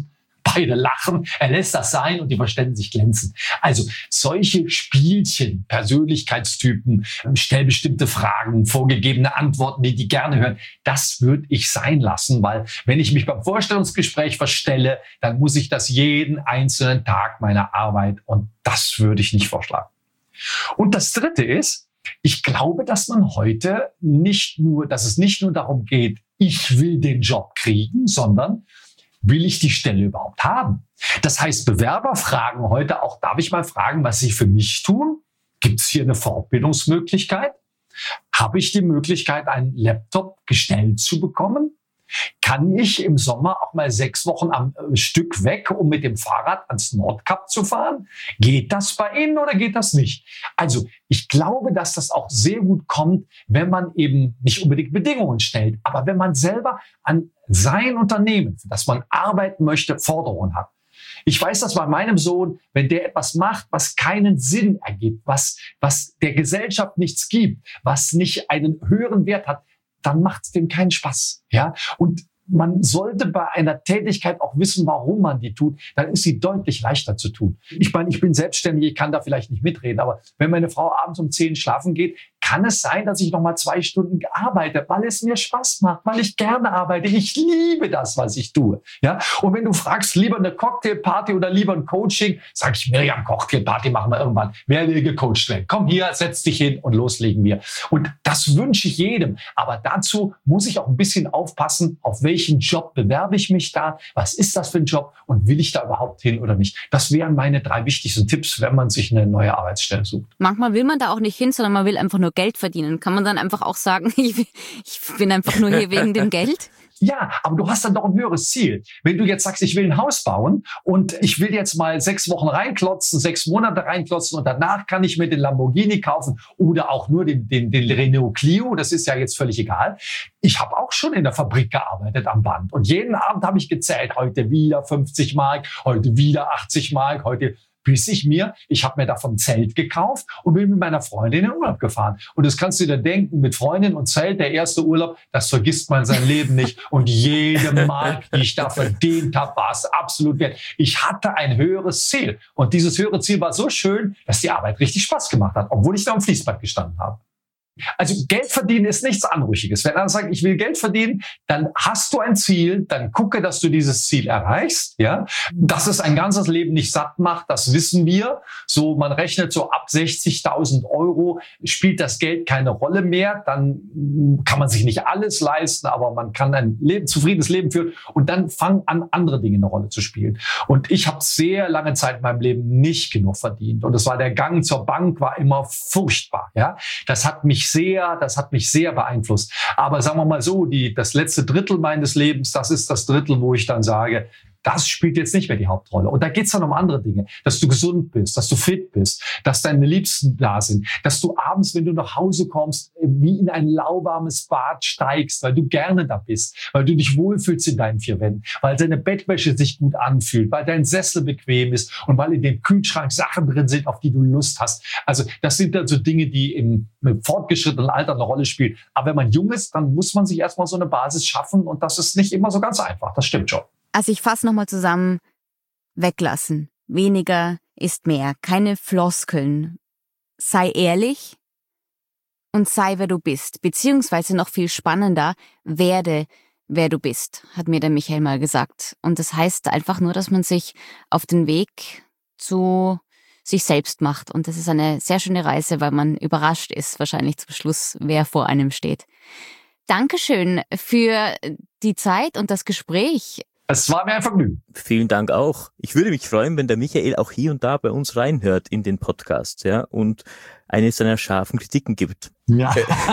beide lachen, er lässt das sein und die verständigen sich glänzen. Also solche Spielchen, Persönlichkeitstypen, stellbestimmte Fragen, vorgegebene Antworten, die gerne hören, das würde ich sein lassen, weil wenn ich mich beim Vorstellungsgespräch verstelle, dann muss ich das jeden einzelnen Tag meiner Arbeit und das würde ich nicht vorschlagen. Und das Dritte ist, ich glaube, dass man heute dass es nicht nur darum geht, ich will den Job kriegen, sondern will ich die Stelle überhaupt haben? Das heißt, Bewerber fragen heute auch, darf ich mal fragen, was sie für mich tun? Gibt es hier eine Fortbildungsmöglichkeit? Habe ich die Möglichkeit, einen Laptop gestellt zu bekommen? Kann ich im Sommer auch mal 6 Wochen am Stück weg, um mit dem Fahrrad ans Nordkap zu fahren? Geht das bei Ihnen oder geht das nicht? Also ich glaube, dass das auch sehr gut kommt, wenn man eben nicht unbedingt Bedingungen stellt, aber wenn man selber an sein Unternehmen, für das man arbeiten möchte, Forderungen hat. Ich weiß das bei meinem Sohn, wenn der etwas macht, was keinen Sinn ergibt, was der Gesellschaft nichts gibt, was nicht einen höheren Wert hat, dann macht es dem keinen Spaß. Ja? Und man sollte bei einer Tätigkeit auch wissen, warum man die tut. Dann ist sie deutlich leichter zu tun. Ich meine, ich bin selbstständig, ich kann da vielleicht nicht mitreden, aber wenn meine Frau abends um 10 schlafen geht, kann es sein, dass ich noch mal 2 Stunden arbeite, weil es mir Spaß macht, weil ich gerne arbeite. Ich liebe das, was ich tue. Ja? Und wenn du fragst, lieber eine Cocktailparty oder lieber ein Coaching, sag ich, Miriam, Cocktailparty machen wir irgendwann. Wer will gecoacht werden? Komm hier, setz dich hin und loslegen wir. Und das wünsche ich jedem. Aber dazu muss ich auch ein bisschen aufpassen, auf welchen Job bewerbe ich mich da? Was ist das für ein Job? Und will ich da überhaupt hin oder nicht? Das wären meine 3 wichtigsten Tipps, wenn man sich eine neue Arbeitsstelle sucht. Manchmal will man da auch nicht hin, sondern man will einfach nur Geld verdienen. Kann man dann einfach auch sagen, ich bin einfach nur hier wegen dem Geld? Ja, aber du hast dann doch ein höheres Ziel. Wenn du jetzt sagst, ich will ein Haus bauen und ich will jetzt mal 6 Wochen reinklotzen, 6 Monate reinklotzen und danach kann ich mir den Lamborghini kaufen oder auch nur den Renault Clio, das ist ja jetzt völlig egal. Ich habe auch schon in der Fabrik gearbeitet am Band und jeden Abend habe ich gezählt, heute wieder 50 Mark, heute wieder 80 Mark, ich habe mir davon ein Zelt gekauft und bin mit meiner Freundin in den Urlaub gefahren. Und das kannst du dir denken, mit Freundin und Zelt, der erste Urlaub, das vergisst man sein Leben nicht. Und jede Mark, die ich da verdient habe, war es absolut wert. Ich hatte ein höheres Ziel. Und dieses höhere Ziel war so schön, dass die Arbeit richtig Spaß gemacht hat, obwohl ich da am Fließband gestanden habe. Also Geld verdienen ist nichts Anrüchiges. Wenn einer sagt, ich will Geld verdienen, dann hast du ein Ziel, dann gucke, dass du dieses Ziel erreichst. Ja, dass es ein ganzes Leben nicht satt macht, das wissen wir. So, man rechnet so ab 60.000 Euro spielt das Geld keine Rolle mehr. Dann kann man sich nicht alles leisten, aber man kann ein zufriedenes Leben führen. Und dann fangen an, andere Dinge eine Rolle zu spielen. Und ich habe sehr lange Zeit in meinem Leben nicht genug verdient. Und es war der Gang zur Bank war immer furchtbar. Ja, das hat mich sehr beeinflusst. Aber sagen wir mal so, das letzte Drittel meines Lebens, das ist das Drittel, wo ich dann sage, das spielt jetzt nicht mehr die Hauptrolle. Und da geht's dann um andere Dinge. Dass du gesund bist, dass du fit bist, dass deine Liebsten da sind, dass du abends, wenn du nach Hause kommst, wie in ein lauwarmes Bad steigst, weil du gerne da bist, weil du dich wohlfühlst in deinen 4 Wänden, weil deine Bettwäsche sich gut anfühlt, weil dein Sessel bequem ist und weil in dem Kühlschrank Sachen drin sind, auf die du Lust hast. Also das sind dann so Dinge, die im fortgeschrittenen Alter eine Rolle spielen. Aber wenn man jung ist, dann muss man sich erstmal so eine Basis schaffen und das ist nicht immer so ganz einfach. Das stimmt schon. Also ich fasse nochmal zusammen, weglassen. Weniger ist mehr. Keine Floskeln. Sei ehrlich und sei, wer du bist. Beziehungsweise noch viel spannender, werde, wer du bist, hat mir der Michael mal gesagt. Und das heißt einfach nur, dass man sich auf den Weg zu sich selbst macht. Und das ist eine sehr schöne Reise, weil man überrascht ist, wahrscheinlich zum Schluss, wer vor einem steht. Dankeschön für die Zeit und das Gespräch. Es war mir ein Vergnügen. Vielen Dank auch. Ich würde mich freuen, wenn der Michael auch hier und da bei uns reinhört in den Podcast, ja, und eine seiner scharfen Kritiken gibt. Ja.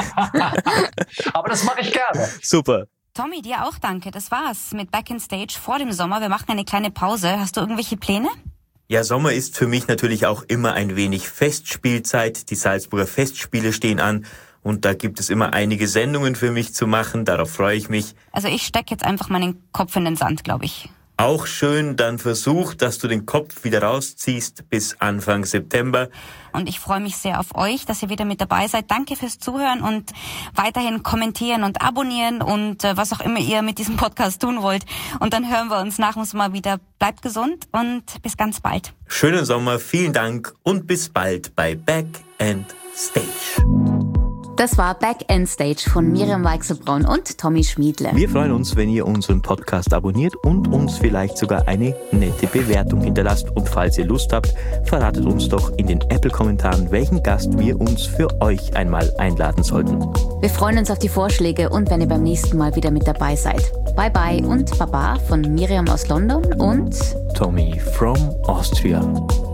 Aber das mache ich gerne. Super. Tommy, dir auch danke. Das war's mit Back in Stage vor dem Sommer. Wir machen eine kleine Pause. Hast du irgendwelche Pläne? Ja, Sommer ist für mich natürlich auch immer ein wenig Festspielzeit. Die Salzburger Festspiele stehen an. Und da gibt es immer einige Sendungen für mich zu machen. Darauf freue ich mich. Also ich stecke jetzt einfach meinen Kopf in den Sand, glaube ich. Auch schön, dann versuch, dass du den Kopf wieder rausziehst bis Anfang September. Und ich freue mich sehr auf euch, dass ihr wieder mit dabei seid. Danke fürs Zuhören und weiterhin kommentieren und abonnieren und was auch immer ihr mit diesem Podcast tun wollt. Und dann hören wir uns nach uns mal wieder. Bleibt gesund und bis ganz bald. Schönen Sommer, vielen Dank und bis bald bei Back and Stage. Das war Back and Stage von Miriam Weichselbraun und Tommy Schmiedle. Wir freuen uns, wenn ihr unseren Podcast abonniert und uns vielleicht sogar eine nette Bewertung hinterlasst. Und falls ihr Lust habt, verratet uns doch in den Apple-Kommentaren, welchen Gast wir uns für euch einmal einladen sollten. Wir freuen uns auf die Vorschläge und wenn ihr beim nächsten Mal wieder mit dabei seid. Bye bye und Baba von Miriam aus London und Tommy from Austria.